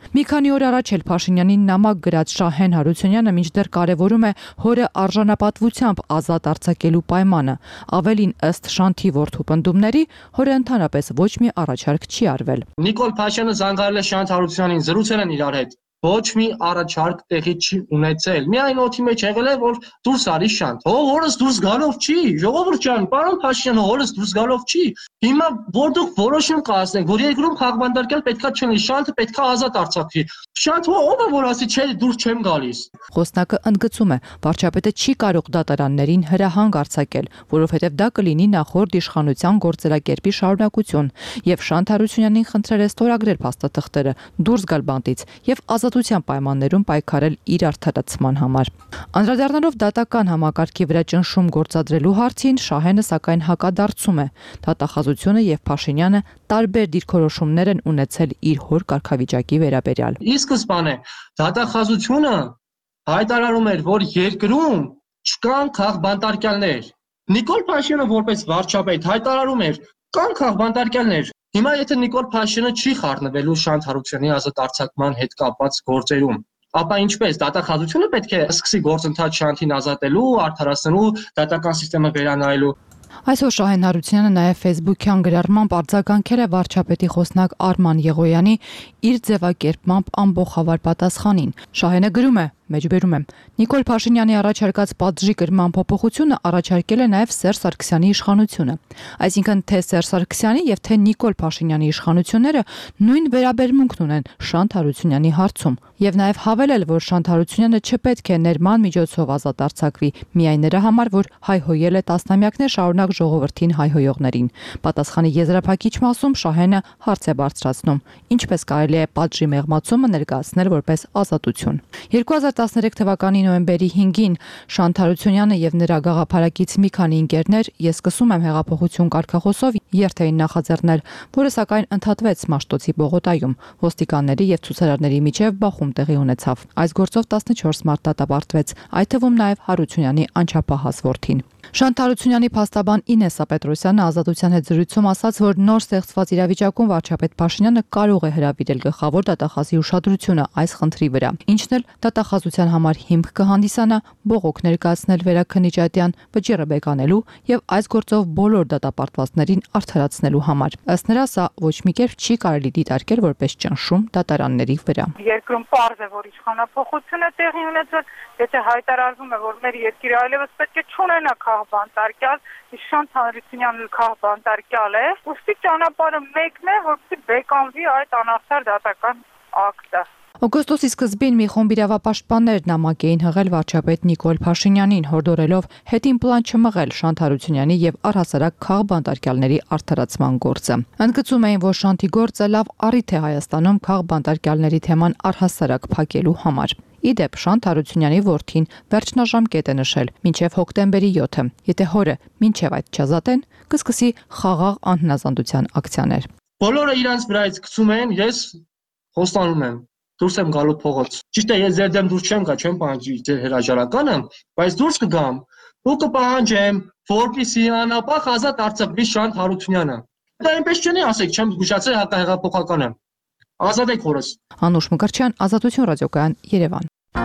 Մի քանի օր առաջ էլ Փաշինյանին նամակ գրած Շահեն Հարությունյանը մինչդեռ կարևորում է հորը արժանապատվությամբ ազատ արձակելու պայմանը։ Ավելին, ըստ Շանթի որդու պնդումների, հորը ընդհանրապես ոչ մի առաջարկ չի արվել։ Նիկոլ Փաշինյանը զանգարել է Շանթ Հարությունյանին, զրուցել են իրար հետ։ Ոչ մի առաջարկ տեղի չի ունեցել։ Միայն օդի մեջ եղել է, որ դուրս արի Շանթ։ Հո հորս դուրս գալով չի, ժողովուրդ ջան, պարոն Փաշինյան, հորս դուրս գալով չի։ Հիմա որ դուք որոշում կայացնեք, որ երկրում խաղբանտարկել պետքա չլինի, Շանթը պետքա ազատ արձակվի։ Շանթ ո՞վ է որ ասի, չէ, դուրս չեմ գալիս։ Խոսնակը ընդգծում է, վարչապետը չի կարող դատարաններին հրահանգ արձակել, որովհետև դա կլինի նախորդ իշխանության գործելակերպի շարունակություն, եւ Շանթ Հարությունյանին խնդրել է ստորագրել փաստաթղթերը, դուրս գալ բանտից եւ ազատության պայմաններում պայքարել իր արդարացման համար։ Անդրադառնալով դատական համակարգի վրա ճնշում գործադրելու հարցին, Շահենը սակայն հակադարձում է։ Դատախազությունը եւ Փաշինյանը տարբեր դիրքորոշումներ են ունեցել իր հոր կարգավիճակի վերաբերյալ։ Ի սկզբանե դատախազությունը հայտարարում էր, որ երկրում չկան քաղբանտարկյալներ։ Նիկոլ Փաշինյանը որպես վարչապետ հայտարարում էր, կան քաղբանտարկյալներ։ Հիմա եթե Նիկոլ Փաշինյանը չի խառնվելու Շանթ Հարությունյանի ազատ արձակման հետ կապված գործերում, ապա ինչպես դատախազությունը պետք է սկսի գործընթաց Շանթին ազատելու, արդարացնելու, դատական համակարգը վերանայելու։ Այսօր Շահեն Հարությունյանը նաև Facebook-յան գրառմամբ արձագանքել է վարչապետի խոսնակ Արման Եղոյանի իր ձևակերպմամբ ամբողջավար պատասխանին։ Շահենը գրում է. Մեջբերում եմ. Նիկոլ Փաշինյանի առաջարկած պատժի կրման փոփոխությունը առաջարկել է նաև Սերժ Սարգսյանի իշխանությունը։ Այսինքն թե Սերժ Սարգսյանի եւ թե Նիկոլ Փաշինյանի իշխանությունները նույն վերաբերմունքն ունեն Շանթ Հարությունյանի հարցում եւ նաև հավելել, որ Շանթ Հարությունյանը չպետք է ներման միջոցով ազատ արձակվի միայն նրա համար, որ հայհոյել է տասնամյակներ շարունակ ժողովրդին հայհոյողներին։ Պատասխանի եզրափակիչ մասում Շահենը հարց է բարձրացնում. ինչպես կարելի է պատժի մեղմացումը ներկայացնել որպես ազատություն։ երկու հազար տասներեք թվականի նոյեմբերի հինգին Շանթ Հարությունյանը եւ նրա գաղափարակից մի քանի ընկերներ «Ես սկսում եմ հեղափոխություն» կարգախոսով երթ էին նախաձեռնել, որը սակայն ընդհատվեց Մաշտոցի Բողոկայում։ Ոստիկանների եւ ցուցարարների միջև բախում տեղի ունեցավ։ Այս գործով տասնչորս մարդ դատապարտվեց, այդ թվում նաեւ Հարությունյանի անչափահաս որդին։ Շանթ Հարությունյանի փաստաբան Ինեսա Պետրոսյանը Ազատության հետ զրույցում ասաց, որ նոր ստեղծված իրավիճակում վարչապետ Փաշինյանը կարող է հրավիրել գլխավոր դատախազի ուշադրությունը այս խնդրի վրա, ինչն էլ դատախազության համար հիմք կհանդիսանա բողոք ներկայացնել Վերաքննիչյան վճիռը բեկանելու եւ այս գործով բոլոր դատապարտվածներին արդարացնելու համար։ Ըստ նրա, սա ոչ մի կերպ չի կարելի դիտարկել որպես ճնշում դատարանների վրա։ Երկրում պարզ է, որ իշխանափոխություն է տեղի ունեցել, եթե հայտարարվում է, որ մեր երկիրը այլևս պետք է չունենա քաղբանտարկյալ, Շանթ Հարությունյանը քաղբանտարկյալ է, ուստի ճանապարհը մեկն է, որպեսզի բեկանվի այդ անարդար դատական ակտը։ Օգոստոսի սկզբին մի խումբ իրավապաշտպաններ նամակ էին հղել վարչապետ Նիկոլ Փաշինյանին, հորդորելով հետին պլան չմղել Շանթ Հարությունյանի եւ առհասարակ քաղբանտարկյալների արդարացման գործը։ Ընդգծում էին, որ Շանթի գործը լավ առիթ է Հայաստանում քաղբանտարկյալների թեման առհասարակ փակելու համար։ Ի դեպ, Շանթ Հարությունյանի որդին վերջնաժամկետ է նշել մինչև հոկտեմբերի յոթը։ Եթե հորը մինչև այդ չազատեն, կսկսի խաղաղ անհնազանդության ակցիաներ։ Բոլորը իրանց վրայից գցում են, ես խոստանում եմ, դուրս եմ գալու փողոց։ Ճիշտ է, ես ձեր դեմ դուրս չեմ գա, չեմ պահանջի ձեր հրաժարականը, բայց դուրս կգամ ու կպահանջեմ, որպեսզի անապահ ազատ արձակվի Շանթ Հարությունյանը։ Դա այնպես չունի, ասեք, չեմ զգուշացել հակահեղափոխականը։ Ազատեք հորս։ Անուշ Մկրտչյան, Ազատություն ռադիոկայան, Երևան։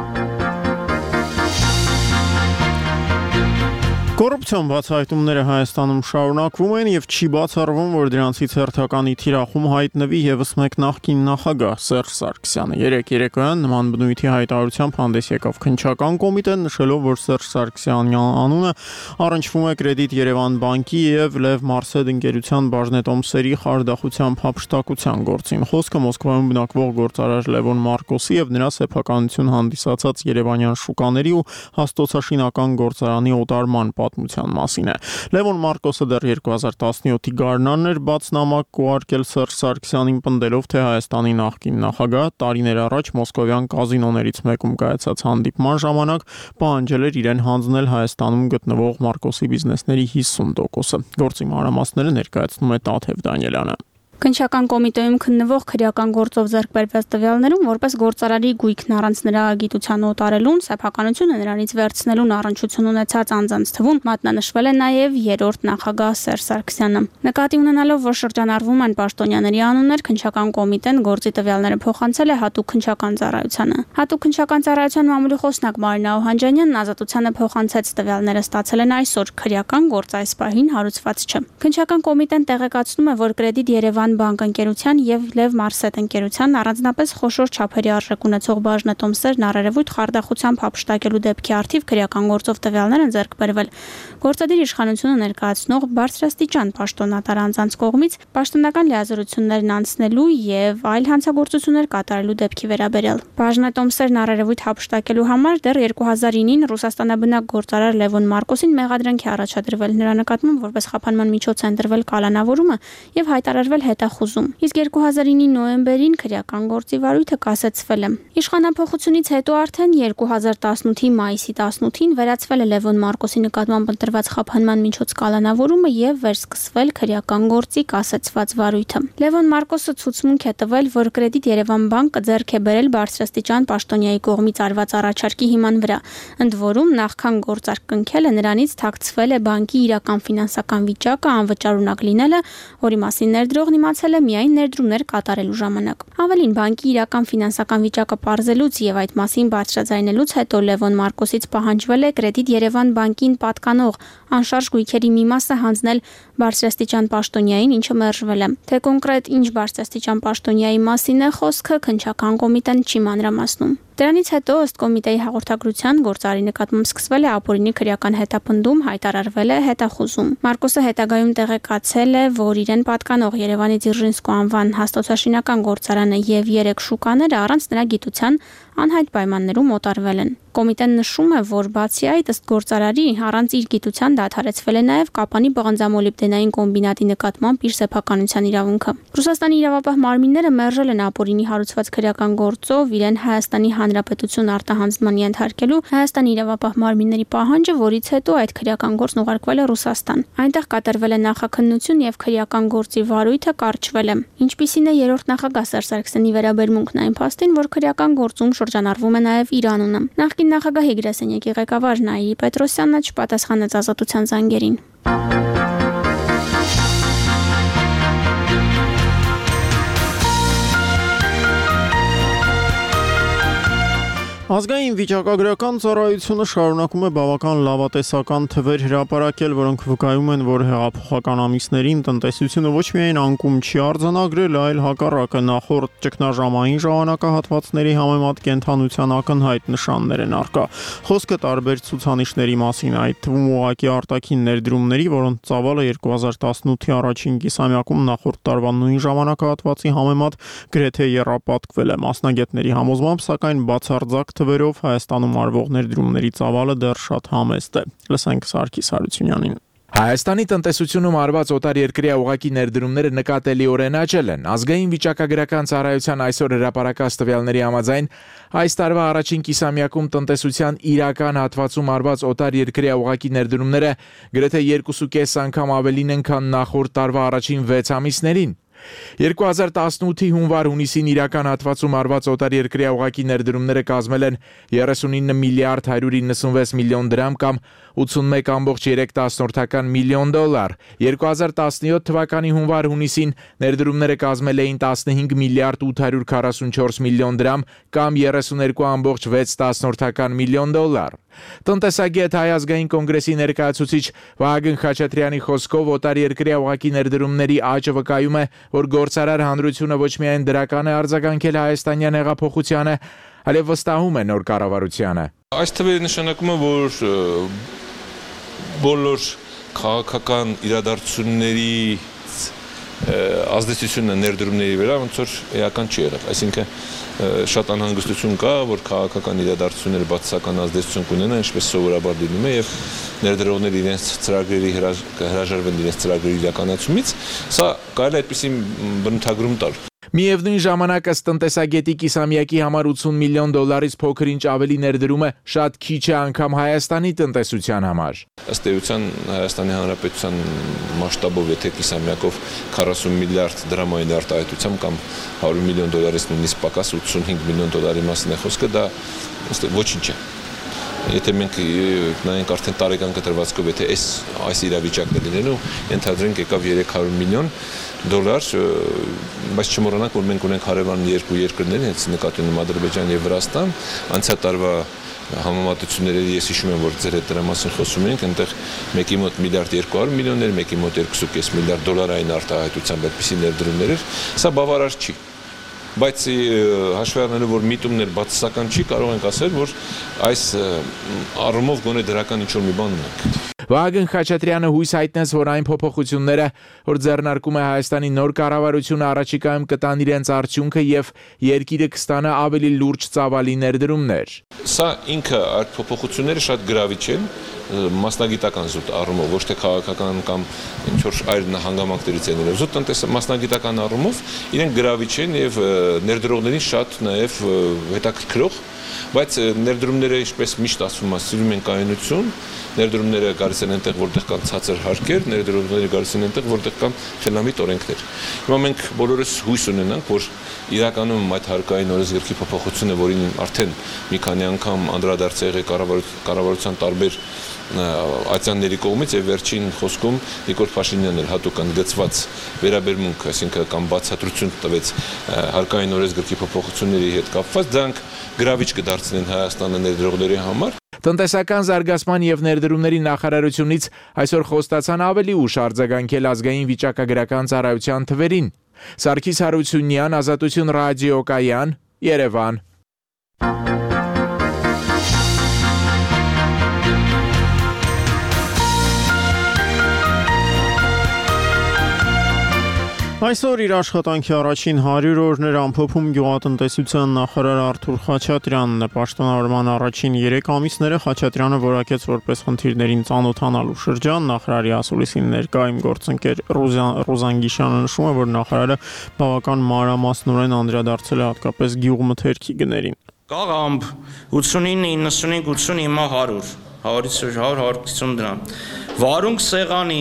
Կոռուպցիոն բացահայտումները Հայաստանում շարունակվում են եւ չի բացառվում, որ դրանցից հերթականի թիրախում հայտնվի եւս մեկ նախկին նախագահ Սերժ Սարգսյանը։ Երեկ երեկոյան նման բնույթի հայտարարությամբ հանդես եկավ քննչական կոմիտեն, նշելով, որ Սերժ Սարգսյանի անունը առնչվում է Կրեդիտ Երևան բանկի եւ Լև Մարսեդ ընկերության բաժնետոմսերի խարդախությամբ հափշտակության գործին։ Խոսքը Մոսկվայում բնակվող գործարար Լևոն Մարկոսի եւ նրա սեփականություն հանդիսացած երևանյան շուկաների ու հաստոցաշինական գործարանի օտարման պատմության մասին է։ Լևոն Մարկոսը դեռ երկու հազար տասնյոթի գարնանն էր բաց նամակ ուղարկել Սերժ Սարգսյանին, պնդելով, թե Հայաստանի նախկին նախագահ տարիներ առաջ մոսկովյան կազինոներից մեկում կայացած հանդիպման ժամանակ պահանջել էր իրեն հանձնել Հայաստանում գտնվող Մարկոսի բիզնեսների հիսուն տոկոսը։ Գործի մանրամասները ներկայացնում է Տաթև Դանիելյանը։ Քննչական կոմիտեում քննվող քրեական գործով ձեռք բերված տվյալներում որպես գործարարի գույքն առանց նրա գիտության օտարելուն, սեփականությունը նրանից վերցնելուն առնչություն ունեցած անձանց թվում մատնանշվել է նաև երրորդ նախագահ Սերժ Սարգսյանը։ Նկատի ունենալով, որ շրջանառվում են պաշտոնյաների անուններ, քննչական կոմիտեն գործի տվյալները փոխանցել է հատուկ քննչական ծառայությանը։ Հատուկ քննչական ծառայության մամուլի խոսնակ Մարինա Օհանջանյանն ազատությանը փոխանցեց տվյալները ստացել են այսօր, քրեական գործ այս պահին հարուցված չէ։ Քննչական կոմիտեն տեղեկացնում է, որ Կրեդիտ Երևան բանկ ընկերության եւ Լև Մարսետ ընկերության առանձնապես խոշոր չափերի արժեք ունեցող բաժնետոմսերն առերևույթ խարդախությամբ հափշտակելու դեպքի առթիվ քրեական գործով տվյալներ են ձեռք բերվել։ Գործադիր իշխանությունը ներկայացնող բարձրաստիճան պաշտոնատար անձանց կողմից պաշտոնական լիազորություններն անցնելու եւ այլ հանցագործություններ կատարելու դեպքի վերաբերյալ։ Բաժնետոմսերն առերևույթ հափշտակելու համար դեռ երկու հազար ինին Ռուսաստանաբնակ գործարար Լևոն Մարկոսին մեղադրանք է առաջադրվել։ Նրա նկատմամբ որպես խափանման միջոց է ընտրվել կալանավորումը եւ հայտարարվել հետախուզում։ Իսկ երկու հազար ինի նոյեմբերին քրեական գործի վարույթը կասեցվել է։ Իշխանափոխությունից հետո արդեն երկու հազար տասնութի մայիսի տասնութին վերացվել է Լևոն Մարկոսի նկատմամբ ընտրված խափանման միջոց կալանավորումը եւ վերսկսվել քրեական գործի կասեցված վարույթը։ Լևոն Մարկոսը ցուցմունք է տվել, որ Կրեդիտ Երևան բանկը ձեռք է բերել բարձրաստիճան պաշտոնյայի կողմից արված առաջարկի հիման վրա։ Ընդ որում նախքան գործարք կնքելը նրանից թաքցվել է բանկի իրական ֆինանսական վիճակը անվճարունակ լինելը, որի մասին ներդրողն իմացել է միայն ներդրումներ կատարելու ժամանակ։ Ավելին, բանկի իրական ֆինանսական վիճակը պարզելուց եւ այդ մասին բարձրաձայնելուց հետո Լևոն Մարկոսից պահանջվել է Կրեդիտ Երևան բանկին պատկանող անշարժ գույքերի մի մասը հանձնել բարձրաստիճան պաշտոնյային, ինչը մերժվել է։ Թե կոնկրետ ինչ բարձրաստիճան պաշտոնյայի մասին է խոսքը, քննչական կոմիտեն չի մանրամասնում։ Դրանից հետո ըստ կոմիտեի հաղորդագրության գործարարի նկատմամբ սկսվել է ապօրինի քրեական հետապնդում, հայտարարվել է հետախուզում։ Մարկոսը հետագայում տեղեկացել է, որ իրեն պատկանող Երևանի Ձիռժինսկու անվան հաստոցաշինական գործարանը եւ երեք շուկաները առանց նրա գիտության անհայտ պայմաններում օտարվել են։ Կոմիտեն նշում է, որ բացի այդ ըստ գործարարի առանց իր գիտության դադարեցվել է նաև Կապանի բղնձամոլիբդենային կոմբինատի նկատմամբ իր սեփականության իրավունքը։ Ռուսաստանի իրավապահ մարմինները մերժել են ապօրինի հարուցված քրեական գործով իրեն Հայաստանի Հանրապետություն արտահանձնման ենթարկելու Հայաստանի իրավապահ մարմինների պահանջը, որից հետո այդ քրեական գործն ուղարկվել է Ռուսաստան։ Այնտեղ կատարվել է նախաքննություն եւ քրեական գործի վարույթը կարճվել է։ Ինչպիսին է երրորդ նախագահ Սերժ Սարգսյանի վերաբերմունքն այն փաստին, որ քրեական գործում շրջանառվում է նաև իր անունը։ Նախկին նախագահի գրասենյակի ղեկավար Նաիրի Պետրոսյանը չպատասխանեց Ազատության զանգերին։ Ազգային վիճակագրական ծառայությունը շարունակում է բավական լավատեսական թվեր հրապարակել, որոնք վկայում են, որ հեղափոխական ամիսներին տնտեսությունը ոչ միայն անկում չի արձանագրել, այլ հակառակը նախորդ ճգնաժամային ժամանակահատվածների համեմատ կենթանության ակնհայտ նշաններ են առկա։ Խոսքը տարբեր ցուցանիշների մասին, այդ թվում ուղղակի արտաքին ներդրումների, որոնց ծավալը երկու հազար տասնութի առաջին կիսամյակում նախորդ տարվա նույն ժամանակահատվածի համեմատ գրեթե եռապատկվել է։ Մասնագետների համոզմամբ, սակայն բացարձակ թվերով Հայաստանում արվող ներդրումների ծավալը դեռ շատ համեստ է։ Լսենք Սարգիս Հարությունյանին։ Հայաստանի տնտեսությունում արված օտարերկրյա ուղղակի ներդրումները նկատելիորեն աճել են։ Ազգային վիճակագրական ծառայության այսօր հրապարակած տվյալների համաձայն այս տարվա առաջին կիսամյակում տնտեսության իրական հատվածում արված օտարերկրյա ուղղակի ներդրումները գրեթե երկուսուկես անգամ ավելին են, քան նախորդ տարվա առաջին վեց ամիսներին։ երկու հազար տասնութի հունվար-հունիսին իրական հատվածում արված օտարերկրյա ուղղակի ներդրումները կազմել են երեսունինը միլիարդ հարյուր իննսունվեց միլիոն դրամ կամ ութսունմեկ կόμma երեք միլիոն դոլար։ երկու հազար տասնյոթ թվականի հունվար-հունիսին ներդրումները կազմել էին տասնհինգ միլիարդ ութ հարյուր քառասունչորս միլիոն դրամ կամ երեսուներկու կόμma վեց միլիոն դոլար։ Տնտեսագետ Հայ ազգային կոնգրեսի ներկայացուցիչ Վահագն Խաչատրյանի խոսքով օտարերկրյա ուղղակի ներդրումների աճը վկայում է, որ գործարար հանրությունը ոչ միայն դրական է արձագանքել հայաստանյան հեղափոխությանը, այլև վստահում է նոր կառավարությանը։ Այս թվերը նշանակում է, որ բոլոր քաղաքական իրադարձությունների ազդեցությունը ներդրումների վրա ոնց որ էական չի եղել, այսինքն շատ անհանգստություն կա, որ քաղաքական իրադարձությունները բացասական ազդեցություն կունենան, ինչպես սովորաբար լինում է, եւ ներդրողները իրենց ծրագրերի հրաժարվեն իրենց ծրագրերի իրականացումից, սա կարելի է այդպիսի բնութագրում տալ։ Միևնույն ժամանակ ըստ տնտեսագետի կիսամյակի համար ութսուն միլիոն դոլարից փոքր-ինչ ավելի ներդրումը շատ քիչ է անգամ Հայաստանի տնտեսության համար։ Ըստ էության Հայաստանի Հանրապետության մասշտաբով եթե կիսամյակով քառասուն միլիարդ դրամային արտահայտությամբ կամ հարյուր միլիոն դոլարից նույնիսկ պակաս ութսունհինգ միլիոն դոլարի մասին է խոսքը, դա ոչինչ է։ Եթե մենք նայենք արդեն տարեկան կտրվածքով, եթե այս այս իրավիճակն է լինելու, ենթադրենք եկավ երեք հարյուր միլիոն դոլար, բայց չմոռանանք, որ մենք ունենք հարևան երկու երկրներ, հենց նկատի ունեմ Ադրբեջան եւ Վրաստան, անցյալ տարվա համեմատությունները ես հիշում եմ, որ ձեր հետ դրա մասին խոսում ենք, այնտեղ մեկի մոտ միլիարդ երկու հարյուր միլիոններ, մեկի մոտ երկու կես միլիարդ դոլարային արտահայտությամբ այդպիսի ներդրումներ էր, սա բավարար չի։ Բայց հաշվի առնելով, որ միտումներ բացասական չի, կարող ենք ասել, որ այս առումով գոնե դրական ինչ-որ մի բան ունենք։ Վահագն Խաչատրյանը հույս հայտնեց, որ այն փոփոխությունները, որ ձեռնարկում է Հայաստանի նոր կառավարությունը, առաջիկայում կտան իրենց արդյունքը եւ երկիրը կստանա ավելի լուրջ ծավալի ներդրումներ։ Սա ինքը այդ փոփոխությունները շատ գրավիչ են, մասնագիտական զուտ առումով, ոչ թե քաղաքական կամ ինչ-որ այլ հանգամանքներից են ելնելով, զուտ տնտեսական մասնագիտական առումով իրենք գրավիչ են եւ ներդրողներին շատ նաեւ հետաքրքրող, բայց ներդրումները ինչպես միշտ ասվում է, սիրում են կայունություն, ներդրումները գալիս են այնտեղ, որտեղ կան ցածր հարկեր, ներդրումները գալիս են այնտեղ, որտեղ կան խելամիտ օրենքներ։ Հիմա մենք բոլորս հույս ունենանք, որ իրականում այդ հարկային օրենսգրքի փոփոխությունը, որին արդեն մի քանի անգամ անդրադարձ եղել կառավարության տարբեր ատյանների կողմից եւ վերջին խոսքում Նիկոլ Փաշինյանն էլ հատուկ ընդգծված վերաբերմունք, այսինքն կամ բացատրություն տվեց հարկային օրենսգրքի փոփոխությունների հետ կապված, դրանք գրավիչ կդարձնեն Հայաստանը ներդրողների համար։ Տնտեսական զարգացման եւ ներդրումների նախարարությունից այսօր խոստացան ավելի ուշ արձագանքել ազգային վիճակագրական ծառայության թվերին։ Սարգիս Հարությունյան, Ազատություն ռադիոկայան, Երևան։ Այսօր իր աշխատանքի առաջին հարյուր օրներ ամփոփում գյուղատնտեսության նախարար Արթուր Խաչատրյանն է։ Պաշտոնավորման առաջին երեք ամիսները Խաչատրյանը որակեց որպես խնդիրներին ծանոթանալու շրջան։ Նախարարի ասուլիսին ներկայ գործընկեր Ռուզան Գիշյանը նշում է, որ նախարարը բավական մանրամասնորեն անդրադարձել է հատկապես գյուղմթերքի գներին։ Կաղամբ ութսունինը, իննսունհինգ, ութսուն, հիմա հարյուր, հարյուրից հարյուր, հարյուր քսուն դրամ։ Վարունգ սեղանի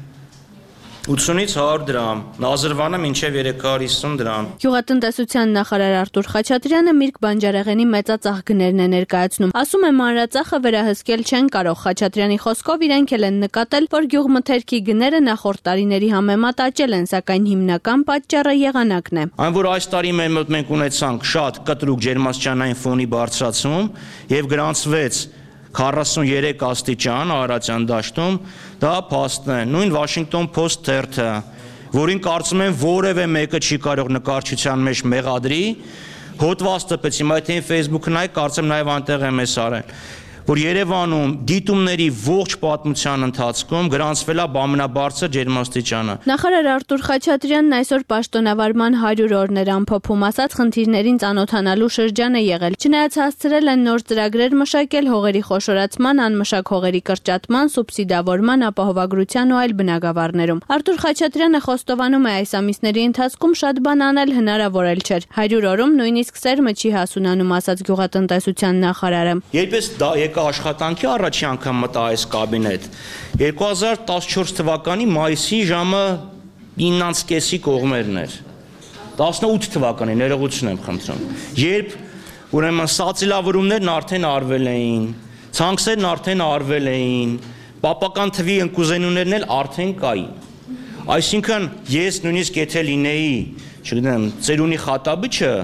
ութսունից հարյուր դրամ, Նազրվանը մինչև երեք հարյուր հիսուն դրամ։ Գյուղատնտեսության նախարար Արթուր Խաչատրյանը Միրգ բանջարեղենի մեծածախ գներն է ներկայացնում։ Ասում է, մանրածախը վերահսկել չեն կարող։ Խաչատրյանի խոսքով իրենք էլ են նկատել, որ գյուղմթերքի գները նախորդ տարիների համեմատ աճել են, սակայն հիմնական պատճառը եղանակն է։ Այն որ այս տարի մենք ունեցանք շատ կտրուկ ջերմաստիճանային ֆոնի բարձրացում եւ գրանցվեց քառասուններեք աստիճան Արարատյան դաշտում, դա փաստ է։ Նույն Washington Post թերթը, որին կարծում եմ որևէ մեկը չի կարող նկարչության մեջ մեղադրի, հոդված տպեց, հիմա եթե Facebook-ը նայ, կարծեմ նաև այնտեղ եմ ես արել, որ Երևանում դիտումների ողջ պատմության ընթացքում գրանցվել է ամենաբարձր ջերմաստիճանը։ Նախարար Արթուր Խաչատրյանն այսօր պաշտոնավարման հարյուր օրներ ամփոփում, ասաց խնդիրներին ծանոթանալու շրջան է եղել։ Չնայած հասցրել են նոր ծրագրեր մշակել հողերի խոշորացման, անմշակ հողերի կրճատման, սուբսիդավորման, ապահովագրության ու այլ բնագավառներում։ Արթուր Խաչատրյանը խոստովանում է, այս ամիսների ընթացքում շատ բան անել հնարավոր էլ չէր։ հարյուր օրում նույնիսկ սերմը չի հասունանում, ասաց գյուղատնտեսության նախարարը։ Երբես դա եկա աշխատանքի առաջի անգամ մտա այս կաբինետ երկու հազար տասնչորս թվականի մայիսի ժամը իննից կեսի կողմերն էր, տասնութ թվականի, ներողություն եմ խնդրում, երբ ուրեմն սացիլավորումներն արդեն արվել էին, ցանքսերն արդեն արվել էին, պապական թվի ընկուզենուներն էլ արդեն կային։ Այսինքն ես նույնիսկ եթե լինեի, չգիտեմ, ծերունի խատաբիչը,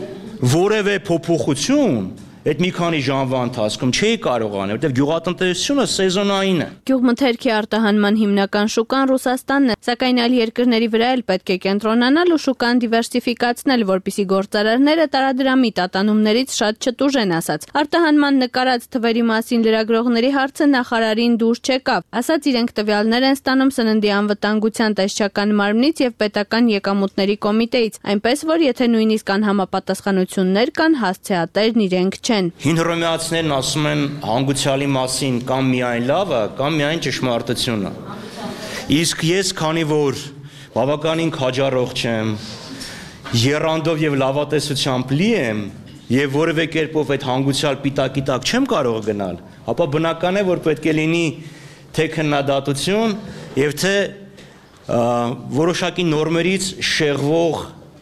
որևէ փոփոխություն այդ մի քանի ժամվա ընթացքում չի կարող անել, որտեղ գյուղատնտեսությունը սեզոնային է։ Գյուղմթերքի արտահանման հիմնական շուկան Ռուսաստանն է, սակայն այլ երկրների վրա էլ պետք է կենտրոնանալ ու շուկան դիվերսիֆիկացնել, որպեսզի գործարարները տարադրամի տատանումներից շատ չտուժեն, ասաց։ Արտահանման նկարած թվերի մասին լրագրողների հարցը նախարարին դուր չեկավ, ասաց իրենք տվյալներ են ստանում սննդի անվտանգության տեսչական մարմնից եւ պետական եկամուտների կոմիտեից, այնպես որ եթե նույնիսկ անհամապատասխանություններ կան, հասցեատերն իրենք չեն։ Հին հռոմեացիներն ասում են հանգուցյալի մասին կամ միայն լավը, կամ միայն ճշմարտությունը։ Իսկ ես, քանի որ բավականին քաջառող չեմ, երանդով եւ լավատեսությամբ լի եմ եւ որևէ կերպով այդ հանգուցյալ պիտակի տակ չեմ կարող գնալ, ապա բնական է, որ պետք է լինի թե քննադատություն եւ թե որոշակի նորմերից շեղվող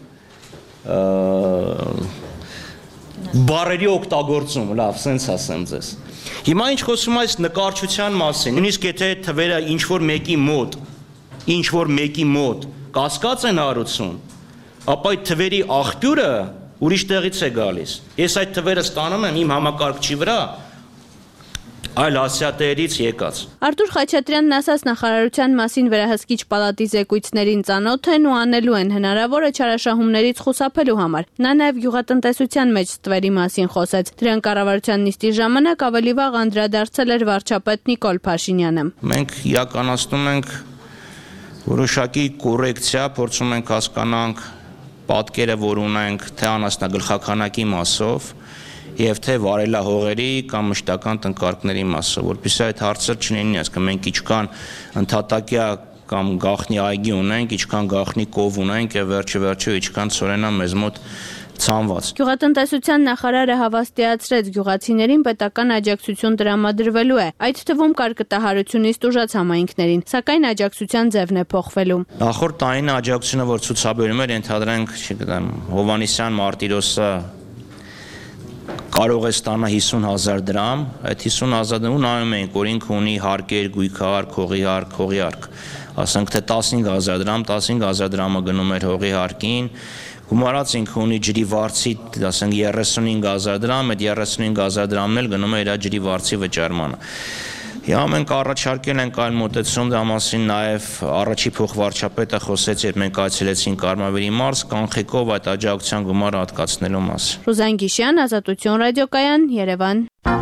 բարերի օգտագործում, լավ, սենց ասեմ ձեզ։ Հիմա ինչ խոսում այս նկարչության մասին, նույնիսկ եթե թվերը ինչ որ մեկի մոտ, ինչ որ մեկի մոտ կասկած են հարուցում, ապա այդ թվերի աղբյուրը ուրիշ տեղից է գալիս։ Ես այդ թվերը ստանում եմ իմ համակարգչի վրա, այլ ասիատերից եկած։ Արտուր Խաչատրյանն ասաց նախարարության մասին վերահսկիչ պալատի զեկույցներին ծանոթ են ու անելու են հնարավորը չարաշահումներից խուսափելու համար։ Նա նաև գյուղատնտեսության մեջ ստվերի մասին խոսեց։ Դրան կառավարության նիստի ժամանակ ավելի վաղ անդրադարձել էր վարչապետ Նիկոլ Փաշինյանը։ Մենք իրականացնում ենք որոշակի կոռեկցիա, փորձում ենք հասկանանք պատկերը, որ ունենք թե անասնագլխականակի մասով եւ թե վարելահողերի կամ մշտական տնկարկների մասով, որպեսզի այդ հարցը չլինի, այսինքն մենք ինչքան ընդհատակյա կամ գաղտնի այգի ունենք, ինչքան գաղտնի կով ունենք եւ վերջը վերջը ինչքան ծորենա մեզ մոտ ցանված։ Գյուղատնտեսության նախարարը հավաստիացրեց գյուղացիներին պետական աջակցություն տրամադրվելու է։ Այդ թվում կար կտահարությունից տուժած համայնքներին, սակայն աջակցության ձևն է փոխվելու։ Նախորդ տարին աջակցությունը, որ ցուցաբերում էր, ենթադրենք, չգիտեմ, Հովանեսյան Մարտիրոսը կարող է ստանալ հիսուն հազար դրամ, այդ հիսուն հազար դրամը նայում ենք, որ ինքը ունի հարկեր, գույքահարկ, հողի հարկ, հողի հարկ, ասենք թե տասնհինգ հազար դրամ, տասնհինգ հազար դրամը գնում էր հողի հարկին, գումարած ինքը ունի ջրի վարձի, ասենք երեսունհինգ հազար դրամ, այդ երեսունհինգ հազար դրամն էլ գնում է իր ջրի վարձի վճարմանը։ Հիմա մենք առաջարկել ենք այլ մոտեցում, դա մասին նաև առաջի փոխվարչապետը խոսեց, երբ մենք այցելեցինք Կարմավիրի մարզ, կանխիկով այդ աջակցության գումարը հատկացնելու մասին։ Ռուզան Գիշյան, Ազատություն ռադիոկայան, Երևան։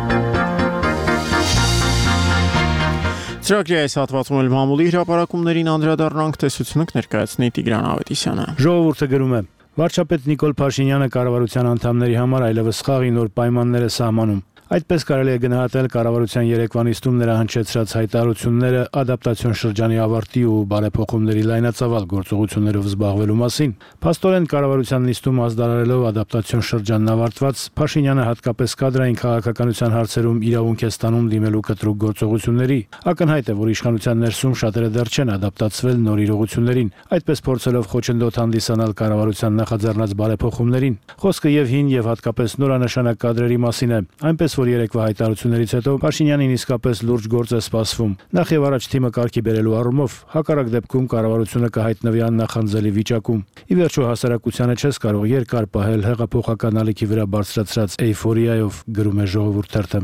Ծրագրի այս հատվածում էլ մամուլի հրապարակումներին անդրադառնանք, տեսությունը կներկայացնի Տիգրան Ավետիսյանը։ Ժողովուրդը գրում է. Վարչապետ Նիկոլ Փաշինյանը կառավարության անդամների համար այլևս խաղի նոր պայմաններ է սահմանում։ Այդպես կարելի է գնահատել կառավարության երեկվա նիստում նրա հնչեցրած հայտարարությունները ադապտացիոն շրջանի ավարտի ու բարեփոխումների լայնածավալ գործողություններով զբաղվելու մասին։ Փաստորեն կառավարության նիստում ազդարարելով ադապտացիոն շրջանն ավարտված, Փաշինյանը հատկապես կադրային քաղաքականության հարցերում իրավունք է ստանում դիմելու կտրուկ գործողությունների։ Ակնհայտ է, որ իշխանության ներսում շատերը դեռ չեն ադապտացվել նոր իրողություններին, այդպես փորձելով խոչընդոտ հանդիսանալ կառավարության նախաձեռնած բարեփոխումներին։ Խոսքը եւ հին եւ հատկապես նորանշանակ կադրերի մասին է, այնպես որ երեկվա հայտարարություններից հետո Փաշինյանին իսկապես լուրջ գործ է սպասվում։ Նախ եւ առաջ թիմը կարգի բերելու առումով, հակառակ դեպքում կառավարությունը կհայտնվի աննախանձելի վիճակում։ Ի վերջո հասարակությանը չես կարող երկար պահել հեղափոխական ալիքի վրա բարձրացրած էյֆորիայով, գրում է Ժողովուրդ թերթը։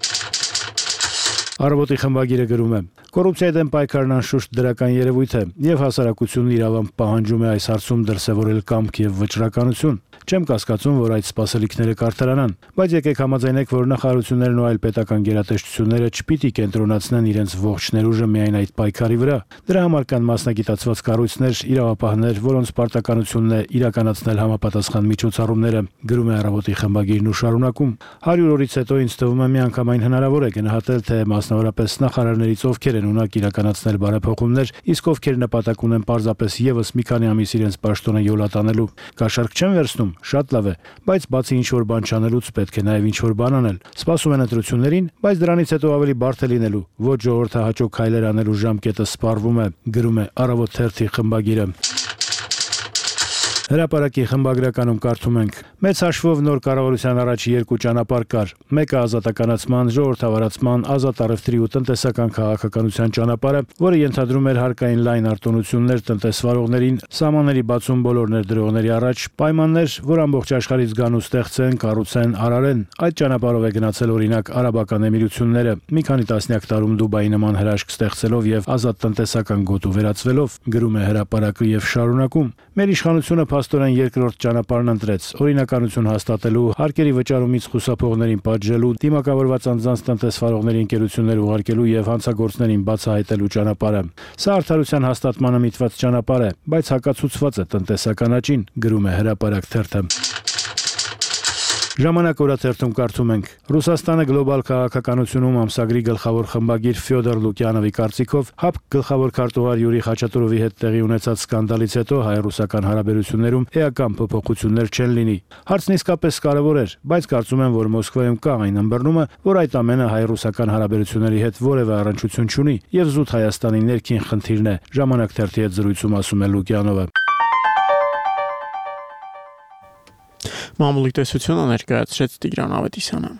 Առավոտի խմբագիրը գրում է. Կոռուպցիայի դեմ պայքարն անշուշտ դրական երևույթ է, եւ հասարակությունն իրավամբ պահանջում է այս հարցում դրսևորել կամք եւ վճռականություն։ Չեմ կասկածում, որ այդ սպասելիքները կարդարանան, բայց եկեք համաձայնենք, որ նախարարություններն ու այլ պետական գերատեսչությունները չպիտի կենտրոնացնեն իրենց ողջ ներուժը միայն այդ պայքարի վրա։ Դրա համար կան մասնագիտացված կառույցներ, իրավապահներ, որոնց պարտականությունն է իրականացնել համապատասխան միջոցառումները, գրում է Առավոտի խմբագիրն ու շարունակում. հարյուր օրից հետո ինձ թվում է միանգամայն հնարավոր է գնահատել, թե մասնավորապես նախարարներից ովքեր են ունակ իրականացնել բարեփոխումներ, իսկ ովքեր նպատակ ունեն պարզապես եւս մի քանի ամիս իրենց պաշտոնը յոլատանելու։ Կաշառք չեմ վերցնում, շատ լավ է, բայց բացի ինչ-որ բան չանելուց պետք է նաև ինչ-որ բան անել։ Սպասում են ընտրություններին, բայց դրանից հետո ավելի բարդ է լինելու։ Ոչ ժողովրդահաճո քայլեր անելու ժամկետը սպառվում է, գրում է Առավոտ թերթի խմբագիրը։ Հրապարակի խմբագրականում կարդում ենք. Մեծ հաշվով նոր կառավարության առաջ երկու ճանապարհ կար։ Մեկը ազատականացման, ժողովրդավարացման, ազատ առևտրի ու տնտեսական քաղաքականության ճանապարհը, որը ենթադրում էր հարկային լայն արտոնություններ տնտեսվարողներին, սահմանների բացում բոլոր ներդրողների առաջ, պայմաններ, որ ամբողջ աշխարհից գան ու ստեղծեն, կառուցեն, արարեն։ Այդ ճանապարհով է գնացել օրինակ Արաբական Էմիրությունները, մի քանի տասնյակ տարում Դուբայի նման հրաշք ստեղծելով եւ ազատ տնտեսական գոտու վերածվելով, գրում է հրապարակը եւ շարունակում. Մեր իշխանությունը փաստորեն երկրորդ ճանապարհն ընտրեց, օրինականություն հաստատելու, հարկերի վճարումից խուսափողներին պատժելու, դիմակավորված անձանց տնտեսվարողների ընկերություններ ուղարկելու եւ հանցագործներին բացահայտելու ճանապարհը։ Սա արդարության հաստատմանը միտված ճանապարհ է, բայց հակացուցված է տնտեսական աճին, գրում է Հրապարակ թերթը։ Ժամանակ օրաթերթում կարդում ենք. Ռուսաստանը գլոբալ քաղաքականությունում ամսագրի գլխավոր խմբագիր Ֆյոդոր Լուկյանովի կարծիքով ՀԱՊԿ գլխավոր քարտուղար Յուրի Խաչատուրովի հետ տեղի ունեցած սկանդալից հետո հայ-ռուսական հարաբերություններում էական փոփոխություններ չեն լինի։ Հարցն իսկապես կարևոր էր, բայց կարծում եմ, որ Մոսկվայում կա այն ըմբռնումը, որ այդ ամենը հայ-ռուսական հարաբերությունների հետ որևէ առնչություն չունի եւ զուտ Հայաստանի ներքին խնդիրն է։ Ժամանակ թերթի հետ զրույցում ասում է Լուկյանովը։ Մամուլի տեսությունը ներկայացրեց Տիգրան Ավետիսյանը։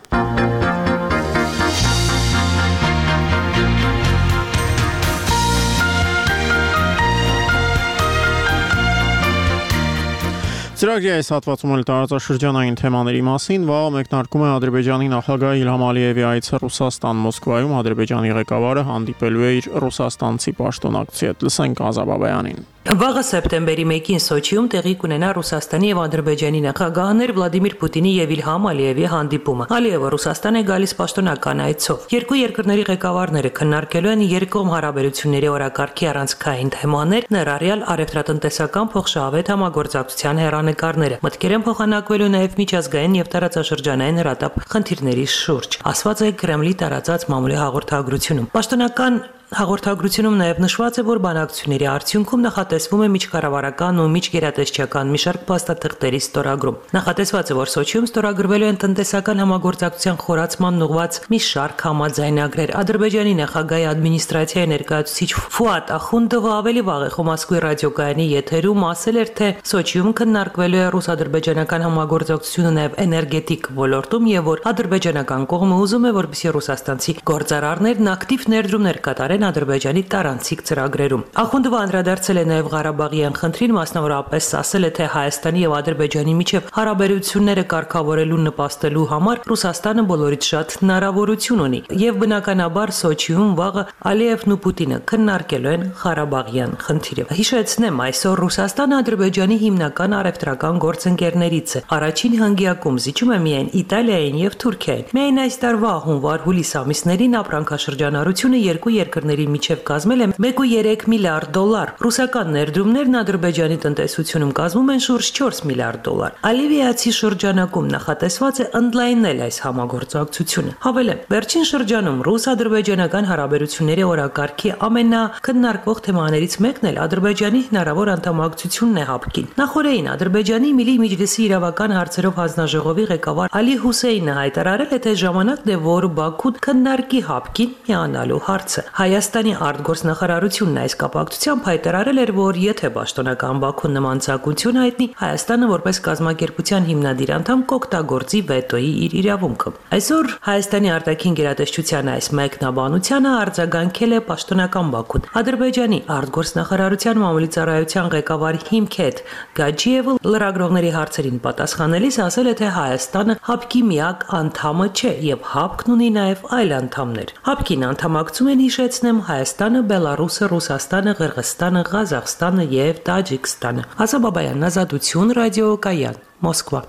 Ծրագրի այս հատվածում էլ տարածաշրջանային թեմաների մասին վաղ մեկնարկում է Ադրբեջանի նախագահ Իլհամ Ալիևի այցը Ռուսաստան Մոսկվայում Ադրբեջանի ղեկավարը հանդիպելու է իր ռուսաստանցի պաշտոնակցի հետ։ Լսենք Ազաբաբյանին։ Վաղը սեպտեմբերի մեկին Սոչիում տեղի կունենա Ռուսաստանի եւ Ադրբեջանի նախագահներ Վլադիմիր Պուտինի եւ Իլհամ Ալիևի հանդիպումը։ Ալիևը Ռուսաստան է գալիս պաշտոնական այցով։ Երկու երկրների ղեկավարները քննարկելու են երկկողմ հարաբերությունների օրակարգի առանցքային թեմաներ, ներառյալ առևտրատնտեսական փոխշահավետ համագործակցության հեռանկարները։ Մտքեր են փոխանակվելու նաեւ միջազգային եւ տարածաշրջանային հրատապ խնդիրների շուրջ, ասված է Կրեմլի տարածած մամուլի հաղորդագրությունում։ Պաշտոնական հաղորդագրությունում նաև նշված է, որ բանակցությունների արդյունքում նախատեսվում է միջկառավարական ու միջգերատեսչական մի շարք փաստաթղթերի ստորագրում։ Նախատեսված է, որ Սոչիում ստորագրվելու են տնտեսական համագործակցության խորացման ուղղված մի շարք համաձայնագրեր։ Ադրբեջանի նախագահի ադմինիստրացիայի ներկայացուցիչ Ֆուատ Ախունդովը ավելի վաղ է Մոսկվայի ռադիոկայանի եթերում ասել էր, թե Սոչիում քննարկվելու է ռուս-ադրբեջանական համագործակցությունը նաև էներգետիկ ոլորտում եւ որ ադրբեջանական կողմը ուզում է, որպեսզի ռուսաստանցի գործարարներն ակտիվ ներդրումներ կատարեն Ադրբեջանի տարանցիկ ծրագրերում։ Ախունդովը անդրադարձել է նաև Ղարաբաղյան խնդրին, մասնավորապես ասել է, թե Հայաստանի եւ Ադրբեջանի միջև հարաբերությունները կարգավորելու նպաստելու համար Ռուսաստանը բոլորից շատ հնարավորություն ունի եւ բնականաբար Սոչիում վաղը Ալիևն ու Պուտինը քննարկելու են Ղարաբաղյան խնդիրը։ Հիշեցնեմ, այսօր Ռուսաստանը Ադրբեջանի հիմնական առևտրական գործընկերներից է։ Առաջին հնգյակում զիջում է միայն Իտալիային եւ Թուրքիային։ Միայն այս տարվա հունվար-հուլիս ամիսներին ապրանքաշրջանառությունը երկու երկրների միջև կազմել է մեկ կόμμα երեք միլիարդ դոլար։ Ռուսական ներդրումներն Ադրբեջանի տնտեսությունում կազմում են շուրջ չորս միլիարդ դոլար։ Ալիևիացի շրջանակում նախատեսված է ընդլայնել այս համագործակցությունը։ Հավելեմ, վերջին շրջանում ռուս-ադրբեջանական հարաբերությունների օրակարգի ամենաքննարկվող թեմաներից մեկն էլ Ադրբեջանի հնարավոր անդամակցությունն է ՀԱՊԿ-ին։ Նախորդին Ադրբեջանի Միլի Միջլիսի իրավական հարցերով հանձնաժողովի ղեկավար Ալի Հուսեյնը հայտարարել է, թե ժամանակն է, որ Բաքուն քննարկի ՀԱՊԿ-ին միանալու հարցը։ Հայաստանի արտգործնախարարությունն այս կապակցությամբ հայտարարել էր, որ եթե պաշտոնական Բաքուն նման ցանկություն հայտնի, Հայաստանը որպես կազմակերպության հիմնադիր անդամ կօգտագործի վետոյի իր իրավունքը։ Այսօր Հայաստանի արտաքին գերատեսչության այս մեկնաբանությանը արձագանքել է պաշտոնական Բաքուն։ Ադրբեջանի արտգործնախարարության մամուլի ծառայության ղեկավար Հիմքեթ Գաջիևը լրագրողների հարցերին պատասխանելիս ասել է, թե Հայաստանը ՀԱՊԿ-ի միակ անդամը չէ եւ ՀԱՊԿ-ն ունի նաեւ այլ անդամներ։ ՀԱՊԿ-ին անդամակցում են հիշեցնեմ Հայաստանը, Բելարուսը, Ռուսաստանը, Ղրղստանը, Ղազախստանը եւ Տաջիկստանը։ Ազաբաբայան, Ազատություն, ռադիոկայան, Մոսկվա։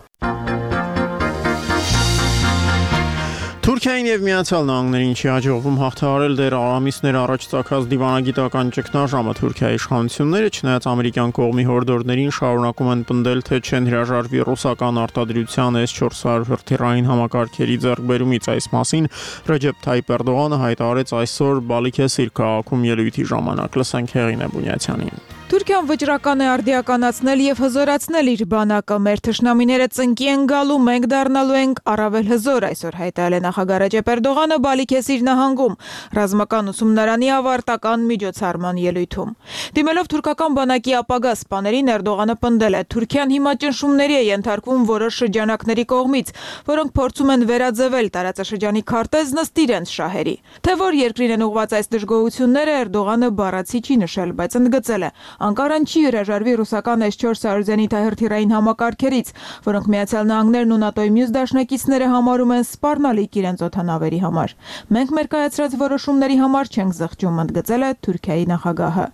Թուրքիային եւ Միացյալ Նահանգներին չի հաջողվում հաղթահարել դեռ ամիսներ առաջ ցակած դիվանագիտական ճգնաժամը։ Թուրքիայի իշխանությունները, չնայած ամերիկյան կողմի հորդորներին, շարունակում են պնդել, թե չեն հրաժարվի ռուսական արտադրության էս չորս հարյուր հրթիռային համակարգերի ձեռքբերումից։ Այս մասին Ռեջեփ Թայիպ Էրդողանը հայտարարեց այսօր Բալիքեսիր քաղաքում ելույթի ժամանակ։ Լսենք Հեղինե Բունյացյանին։ Թուրքիան վճռական է արդիականացնել եւ հզորացնել իր բանակը։ Մեր թշնամիները ծնկի են գալու, մենք դառնալու ենք առավել հզոր, այսօր հայտարարել է նախագահ Ռեջեփ Էրդողանը Բալիքեսիր նահանգում ռազմական ուսումնարանի ավարտական միջոցառման ելույթում։ Դիմելով թուրքական բանակի ապագա սպաներին, Էրդողանը պնդել է. Թուրքիան հիմա ճնշումների է ենթարկվում որոշ շրջանակների կողմից, որոնք փորձում են վերաձևել տարածաշրջանի քարտեզն ըստ իրենց շահերի։ Թե որ երկրին են ուղղված այս դժգոհությունները, Էրդողանը բառացի չի նշել, բայց ընդգծել է. Անկարան չի հրաժարվի ռուսական էս չորս հարյուր զենիթային հրթիռային համակարգերից, որոնք Միացյալ Նահանգներն ու ՆԱՏՕ-ի մյուս դաշնակիցները համարում են սպառնալիք իրենց օդանավերի համար։ Մենք մեր կայացրած որոշումների համար չենք զղջում, ընդգծել է Թուրքիայի նախագահը։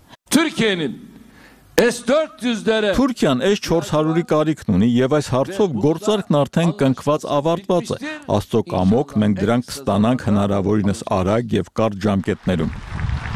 Թուրքիան էս չորս հարյուրի կարիքն ունի եւ այս հարցով գործարքն արդեն կնքված ավարտված է։ Աստծո կամոք մենք դրանք կստանանք հնարավորինս արագ եւ կարճ ժամկետներում։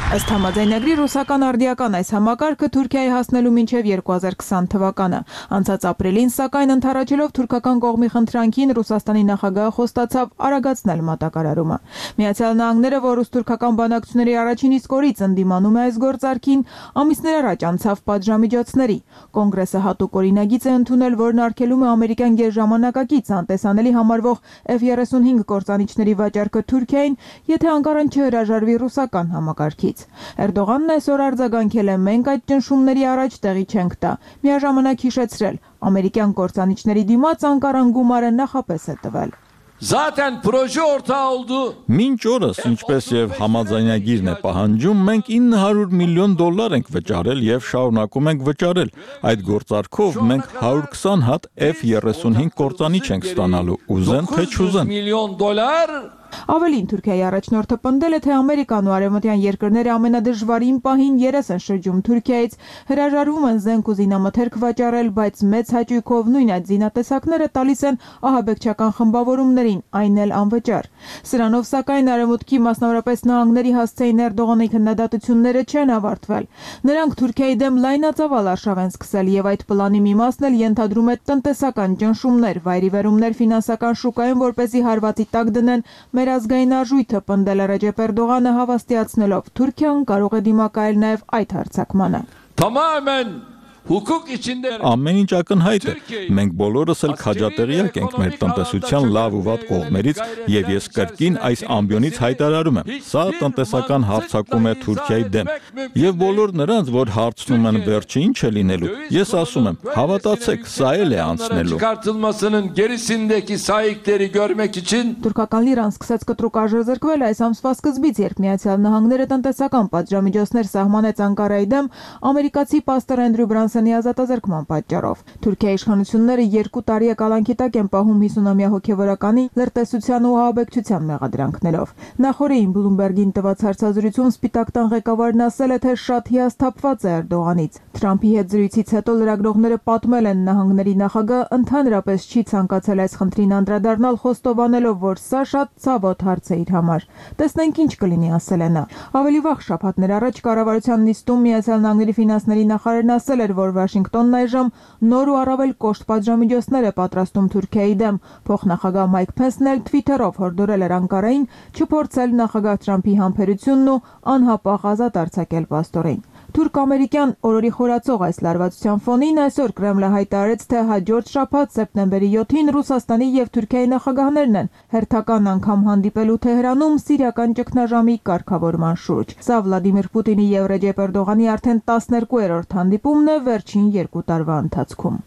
Ըստ համաձայնագրի ռուսական արդիական այս համակարգը Թուրքիայի հասնելու մինչև երկու հազար քսան թվականը։ Անցած ապրիլին, սակայն ընդառաջելով թուրքական կողմի խնդրանքին, Ռուսաստանի նախագահը խոստացավ արագացնել մատակարարումը։ Միացյալ Նահանգները, որ ռուս-թուրքական բանակցությունների առաջին իսկ օրից ընդդիմանում է այս գործարքին, ամիսներ առաջ անցավ պատժամիջոցների։ Կոնգրեսը հատուկ օրինագիծ է ընդունել, որն արգելում է ամերիկյան գերժամանակակից անտեսանելի համարվող F thirty-five կործանիչների վաճառքը Թուրքիային, եթե անկարան չհրաժարվի ռուսական համակարգից։ Էրդողանն այսօր արձագանքել է. մենք այդ ճնշումների առաջ տեղի չենք տա։ Միաժամանակ հիշեցրել, ամերիկյան կործանիչների դիմաց Անկարան գումարը նախապես է տվել։ Zaten proje ortağı oldu. Մինչ օրս, ինչպես եւ համաձայնագիրն է պահանջում, մենք nine hundred միլիոն դոլար ենք վճարել եւ շարունակում ենք վճարել։ Այդ գործարքով մենք one hundred twenty հատ F thirty-five կործանիչ ենք ստանալու, ուզեն թե չուզեն։ Milyon dolar. Ավելին, Թուրքիայի առաջնորդը պնդել է, թե Ամերիկան ու արևմտյան երկրները ամենադժվարին պահին երես են շրջում Թուրքիայից, հրաժարվում են զենք ու զինամթերք վաճառել, բայց մեծ հաճույքով նույն այդ զինատեսակները տալիս են ահաբեկչական խմբավորումներին, այն էլ անվճար։ Սրանով, սակայն, արևմուտքի, մասնավորապես Նահանգների հասցեին Էրդողանի քննադատությունները չեն ավարտվել։ Նրանք Թուրքիայի դեմ լայնածավալ արշավ են սկսել եւ այդ պլանի մի մասն էլ ենթադրում է տնտեսական ճնշումներ, վայրիվերումներ ֆինանսական շուկայում, որպեսզի հարվածի տակ դնեն մեր ազգային արժույթը, պնդել է Ռեջեփ Էրդողանը, հավաստիացնելով Թուրքիան կարող է դիմակայել նաև այդ հարձակմանը։ Tamamen hukuk içinde. Ամեն ինչ ակնհայտ է։ Մենք բոլորս էլ քաջատեղյակ ենք մեր տնտեսության լավ ու վատ կողմերից եւ ես կրկին այս ամբիոնից հայտարարում եմ. Սա տնտեսական հարձակում է Թուրքիայի դեմ։ Եվ բոլոր նրանց, որ հարցնում են վերջը ինչ է լինելու, ես ասում եմ, հավատացեք, սա էլ է անցնելու։ Çıkartılmasının gerisindeki sahipleri görmek için Թուրքական լիրան սկսեց կտրուկ արժեզրկվել այս ամսվա սկզբից, երբ Միացյալ Նահանգները տնտեսական պատժամիջոցներ սահմանեց Անկարայի դեմ ամերիկացի պաստոր Էնդրյու Բրանսոնի ազատազրկման պատճառով։ Թուրքիայի իշխանությունները երկու տարի է կալանքի տակ են պահում հիսունամյա հոգևորականի լրտեսության ու ահաբեկչության մեղադրանքներով։ Նախորդին Բլումբերգին տված հարցազրույցում Սպիտակ տան ղեկավարն ասել է, թե շատ հիասթափված է Էրդողանից։ Թրամփի հետ զրույցից հետո լրագրողները պատմել են, Նահանգների նախագահը ընդհանրապես չի ցանկացել այս խնդրին անդրադառնալ, խոստովանելով, որ սա շատ ցավոտ հարց է իր համար։ Տեսնենք ինչ կլինի, ասել է նա։ Ավելի վաղ շաբաթներ առաջ կառավարության նիստում Միացյալ Նահանգների ֆինանսների նախարարն ասել էր, որ Վաշինգտոնն այժմ նոր ու առավել կոշտ պատժամիջոցներ է պատրաստում Թուրքիայի դեմ։ Փոխնախագահ Մայք Փենսն էլ Twitter-ով հորդորել էր Անկարային չփորձել նախագահ Թրամփի համբերությունն ու անհապաղ ազատ արձակել պաստորին։ Թուրք-ամերիկյան օրորի խորացող այս լարվածության ֆոնին այսօր Կրեմլը հայտարարեց, թե հաջորդ շաբաթ սեպտեմբերի յոթին Ռուսաստանի եւ Թուրքիայի նախագահներն են հերթական անգամ հանդիպելու Թեհրանում սիրիական ճգնաժամի կարգավորման շուրջ։ Սա Վլադիմիր Պուտինի եւ Ռեջեփ Էրդողանի արդեն տասներկուերորդ հանդիպումն է վերջին երկու տարվա ընթացքում։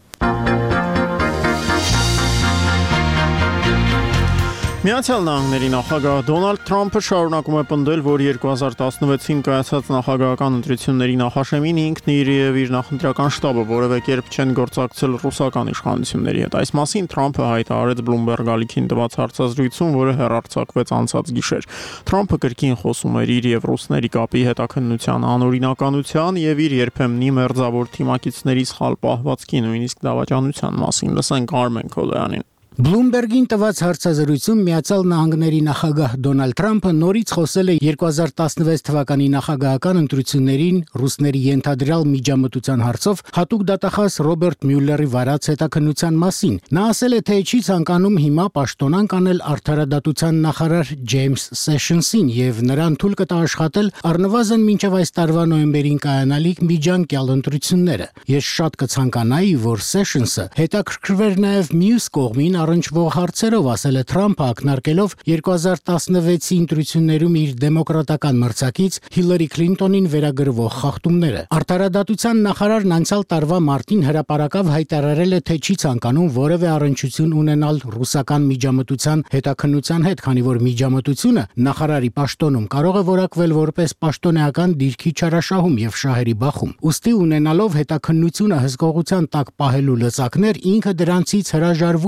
Միացյալ Նահանգների նախագահ Դոնալդ Թրամփը շարունակում է պնդել, որ երկու հազար տասնվեցին կայացած նախագահական ընտրությունների նախաշեմին ինքն իր եւ իր նախընտրական շտաբը որևէ կերպ չեն գործակցել ռուսական իշխանությունների հետ։ Այս մասին Թրամփը հայտարարեց Bloomberg ալիքին տված հարցազրույցում, որը հեռարձակվեց անցած գիշեր։ Թրամփը կրկին խոսում էր իր եւ ռուսների կապի հետաքննության անօրինականության եւ իր երբեմնի մերձավոր թիմակիցների սխալ պահվածքի, նույնիսկ դավաճանության մասին։ Լսենք Արմեն Քոլոյանին։ Bloomberg-ին տված հարցազրույցում Միացյալ Նահանգների նախագահ Դոնալդ Թրամփը նորից խոսել է երկու հազար տասնվեց թվականի նախագահական ընտրություններին ռուսների ենթադրյալ միջամտության հարցով հատուկ դատախազ Ռոբերտ Մյուլլերի վարած հետաքննության մասին։ Նա ասել է, թե չի ցանկանում հիմա պաշտոնանկ անել արդարադատության նախարար Ջեյմս Սեշնսին եւ նրան թույլ կտա աշխատել առնվազն մինչև այս տարվա նոյեմբերին կայանալիք միջանկյալ ընտրությունները։ Ես շատ կցանկանայի, որ Սեշնսը հետաքրքրվեր նաեւ մյուս կողմին առնչվող հարցերով, ասել է Թրամփը, ակնարկելով երկու հազար տասնվեցի ընտրություններում իր դեմոկրատական մրցակից Հիլարի Քլինտոնին վերագրվող խախտումները։ Արդարադատության նախարարն անցյալ տարվա մարտին հրապարակավ հայտարարել է, թե չի ցանկանում որևէ առնչություն ունենալ ռուսական միջամտության հետաքննության հետ, քանի որ միջամտությունը նախարարի պաշտոնում կարող է որակվել որպես պաշտոնեական դիրքի չարաշահում եւ շահերի բախում։ Ուստի ունենալով հետաքննությունը հսկողության տակ պահելու լծակներ, ինքը դրանցից հրաժարվում է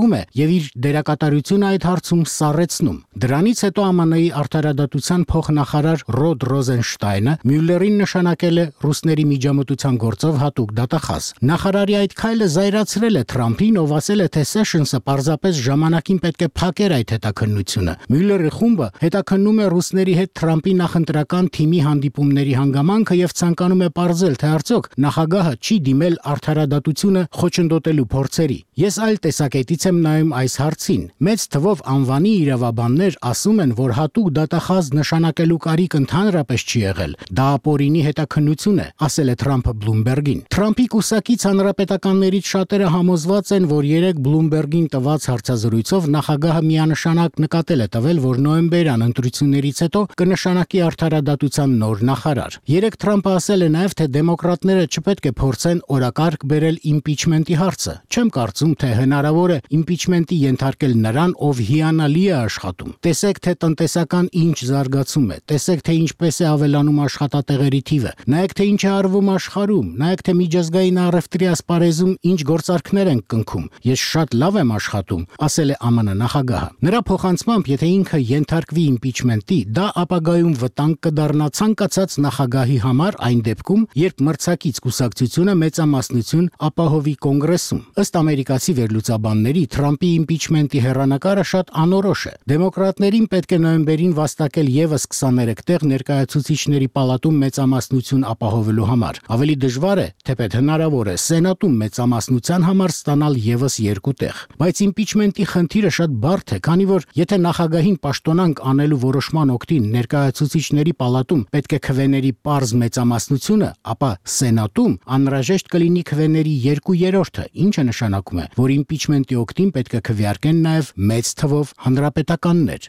եւ իր դերակատարությունը այդ հարցում սառեցնում։ Դրանից հետո Է Մ Ն-ի արդարադատության փոխնախարար Ռոդ Ռոզենշտայնը Մյուլլերին նշանակել է ռուսների միջամտության գործով հատուկ դատախազ։ Նախարարի այդ քայլը զայրացրել է Թրամփին, ով ասել է, թե Սեշնսը պարզապես ժամանակին պետք է փակեր այդ հետաքննությունը։ Մյուլլերի խումբը հետաքննում է ռուսների հետ Թրամփի նախընտրական թիմի հանդիպումների հանգամանքը եւ ցանկանում է պարզել, թե արդյոք նախագահը չի դիմել արդարադատությունը խոչընդոտելու փորձերի։ Ես այլ տեսակետից եմ նայում այս հարցին։ Մեծ թվով անվանի իրավաբաններ ասում են, որ հատուկ դատախազ նշանակելու կարիք ընդհանրապես չի եղել։ Դա ապօրինի հետաքննություն է, ասել է Թրամփը Բլումբերգին։ Թրամփի կուսակից հանրապետականներից շատերը համոզված են, որ երեք Բլումբերգին տված հարցազրույցով նախագահը միանշանակ նկատել է տվել, որ նոյեմբերյան ընտրություններից հետո կնշանակի արդարադատության նոր նախարար։ Երեք Թրամփը ասել է նաև, թե դեմոկրատները չպետք է փորձեն օրակարգ բերել իմպիչմենտի հարցը։ Չեմ կարծում, թե հնարավոր է իմպիչմենտի ենթարկել նրան, ով հիանալի է աշխատում։ Տեսեք, թե տնտեսական ինչ զարգացում է, տեսեք, թե ինչպես է ավելանում աշխատատեղերի թիվը, նայեք, թե ինչ է արվում աշխարհում, նայեք, թե միջազգային առևտրի ասպարեզում ինչ գործարքներ են կնքում։ Ես շատ լավ եմ աշխատում, ասել է Է Մ Ն նախագահը։ Նրա փոխանցմամբ, եթե ինքը ենթարկվի իմպիչմենտի, դա ապագայում վտանգ կդառնա ցանկացած նախագահի համար այն դեպքում, երբ մրցակից կուսակցությունը մեծամասնություն ապահովի կոնգրեսում։ Ըստ ամերիկացի վերլուծաբանների, Թրամփի իմպիչմենտի հեռանկարը շատ անորոշ է։ Դեմոկրատներին պետք է նոյեմբերին վաստակել եւս քսաներեք տեղ ներկայացուցիչների պալատում մեծամասնություն ապահովելու համար։ Ավելի դժվար է, թեպետ հնարավոր է, Սենատում մեծամասնության համար ստանալ եւս երկու տեղ։ Բայց իմպիչմենտի խնդիրը շատ բարդ է, քանի որ եթե նախագահին պաշտոնանկ անելու որոշման օգտին ներկայացուցիչների պալատում պետք է քվեների պարզ մեծամասնությունը, ապա Սենատում անհրաժեշտ կլինի քվեների երկու երրորդը, ինչը նշանակում է, որ իմպիչմենտի օգտին պետք է քվեարկեն նաև մեծ թվով հանրապետականներ։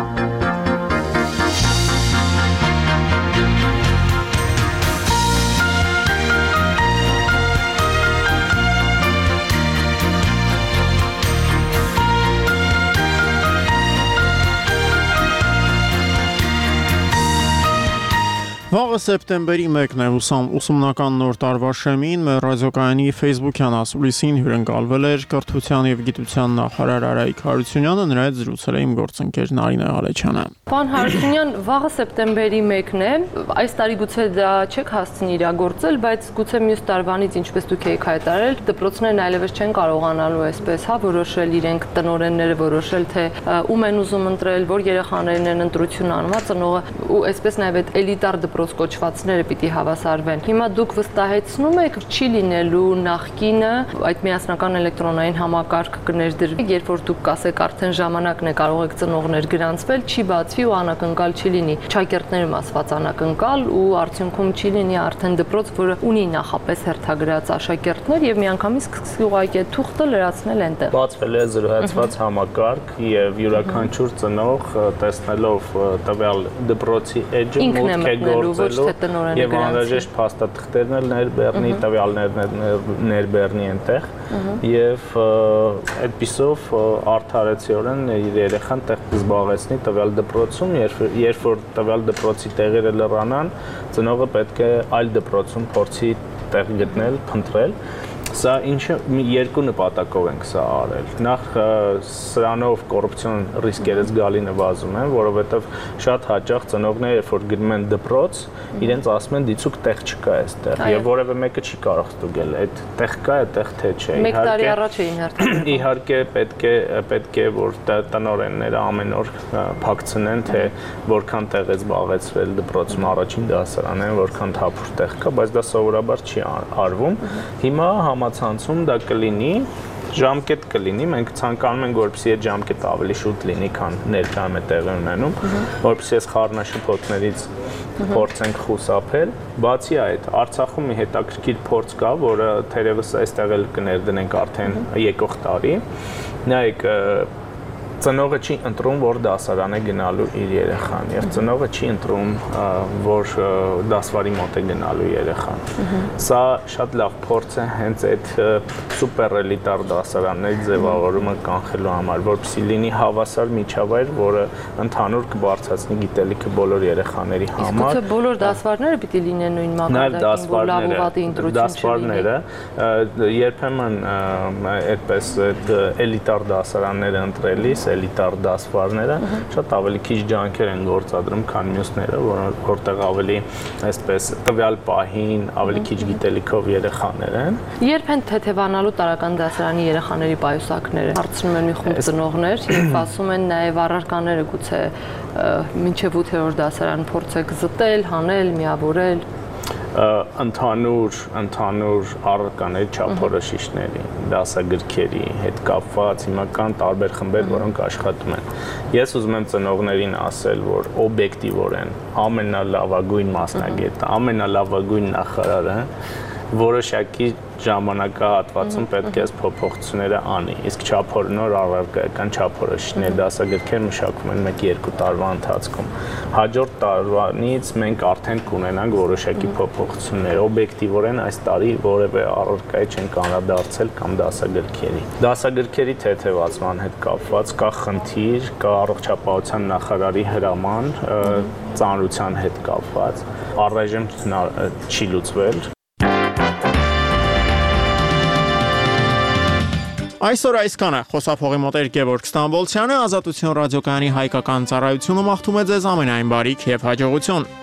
Վաղը սեպտեմբերի մեկն է, ուսումնական նոր տարվա շեմին մեր ռադիոկայանի Facebook-յան ասուլիսին հյուրընկալվել էր կրթության եւ գիտության նախարար Արայիկ Հարությունյանը, նրա հետ զրուցել է իմ գործընկեր Նարինե Ղալեչյանը։ Պարոն Հարությունյան, վաղը սեպտեմբերի մեկն է, այս տարի գուցե դա չեք հասցնի իրագործել, բայց գուցե մյուս տարվանից, ինչպես դուք եք հայտարարել, դպրոցներն այլևս չեն կարողանալու այսպես, հա, որոշել իրենք տնօրենները որոշել, թե ում են ուզում ընտրել, որ երեխաներին են ընտրություն անված, ծնողը ու այսպես նաև այդ էլիտար դպրոց կոչվածները պիտի հավասարվեն։ Հիմա դուք վստահեցնում եք, չի լինելու նախկինը այդ միասնական էլեկտրոնային համակարգը կներդրվի, երբ որ դուք կասեք արդեն ժամանակն է, կարող եք ծնողներ գրանցվել, չի բացվի ու անակնկալ չի լինի շակերտներում ասված անակնկալ ու արդյունքում չի լինի արդեն դպրոց, որը ունի նախապես հերթագրած աշակերտներ եւ միանգամից սկսի ուղղակի թուղթը լրացնել այնտեղ։ Բացվել է զրոյացված համակարգ եւ յուրաքանչյուր ծնող տեսնելով տվյալ դպրոցի էջը մուտք է գործելու եւ անհրաժեշտ փաստաթղթերն էլ ներբեռնի, տվյալներն ներբեռնի այնտեղ եւ այդպիսով արդարացիորեն իր երեխան տեղ կզբաղեցնի տվյալ դպրոցում, երբ որ տվյալ դպրոցի տեղերը լրանան, ծնողը պետք է այլ դպրոցում փորձի տեղ գտնել, փնտրել։ Սա ինչը երկու նպատակով ենք սա արել։ Նախ սրանով կոռուպցիոն ռիսկերը զգալի նվազում են, որովհետև շատ հաճախ ծնողները, երբ որ գնում են դպրոց, իրենց ասում են դիցուք տեղ չկա այստեղ, եւ որևէ մեկը չի կարող ստուգել, այդ տեղ կա, այդտեղ թե չէ։ Մեկ տարի առաջ էին հերթագրվում։ Իհարկե պետք է պետք է որ տնօրենները ամեն օր փակցնեն, թե որքան տեղ է զբաղեցվել դպրոցում առաջին դասարանեն, որքան թափուր տեղ կա, բայց դա սովորաբար չի արվում։ Հիմա համացանցում դա կլինի, ժամկետ կլինի, մենք ցանկանում ենք, որպեսզի այդ ժամկետը ավելի շուտ լինի, քան ներկայում է տեղի ունենում, որպեսզի այս խառնաշփոթներից փորձենք խուսափել։ Բացի այդ, Արցախում մի հետաքրքիր փորձ կա, որը թերևս այստեղ էլ կներդնենք արդեն եկող տարի։ Նայեք, ծնողը չի ընտրում, որ դասարան է գնալու իր երեխան, եւ ծնողը չի ընտրում, որ դասվարի մոտ է գնալու երեխան։ Սա շատ լավ փորձ է հենց այդ սուպեր էլիտար դասարանների ձևավորումը կանխելու համար, որպեսզի լինի հավասար միջավայր, որը ընդհանուր կբարձրացնի գիտելիքը բոլոր երեխաների համար։ Իսկ բոլոր դասվարները պիտի լինեն նույն մակարդակին, որ լավ ու վատի ընտրություն չլինի։ Երբեմն այդպես էլիտար դասարանները ընտրելիս, էլիտար դասվարները շատ ավելի քիչ ջանքեր են գործադրում, քան մյուսները, որտեղ ավելի այսպես տվյալ պահին ավելի քիչ գիտելիքով երեխաներ են։ Երբ են թեթևանալու տարական դասարանի երեխաների պայուսակները, հարցնում են մի խումբ ծնողներ եւ ասում են նաեւ առարկաները գուցե մինչեւ ութերորդ դասարան փորձեք զտել, հանել, միավորել։ Ընդհանուր ընդհանուր առարկաների չափորոշիչների, դասագրքերի հետ կապված հիմա կան տարբեր խմբեր, որոնք աշխատում են։ Ես ուզում եմ ծնողներին ասել, որ օբյեկտիվորեն ամենալավագույն մասնագետը, ամենալավագույն նախարարը որոշակի ժամանակահատվածում պետք է փոփոխությունները անի, իսկ չափորնոր առարկայական չափորոշիչներ դասագրքեր մշակվում են մեկ-երկու տարվա ընթացքում։ Հաջորդ տարվանից մենք արդեն կունենանք որոշակի փոփոխություններ, օբյեկտիվորեն այս տարի որևէ առարկայի չենք անդրադարձել կամ դասագրքերի։ Դասագրքերի թեթևացման հետ կապված կա խնդիր, կա առողջապահության նախարարի հրաման ծանրության հետ կապված, առայժմ չի լուծվել։ Այսօր այսքանը խոսափողի մոտ էր Գևորգ Ստամբոլցյանը, Ազատություն ռադիոկայանի հայկական ծառայությունը մաղթում է ձեզ ամենայն բարիք եւ հաջողություն։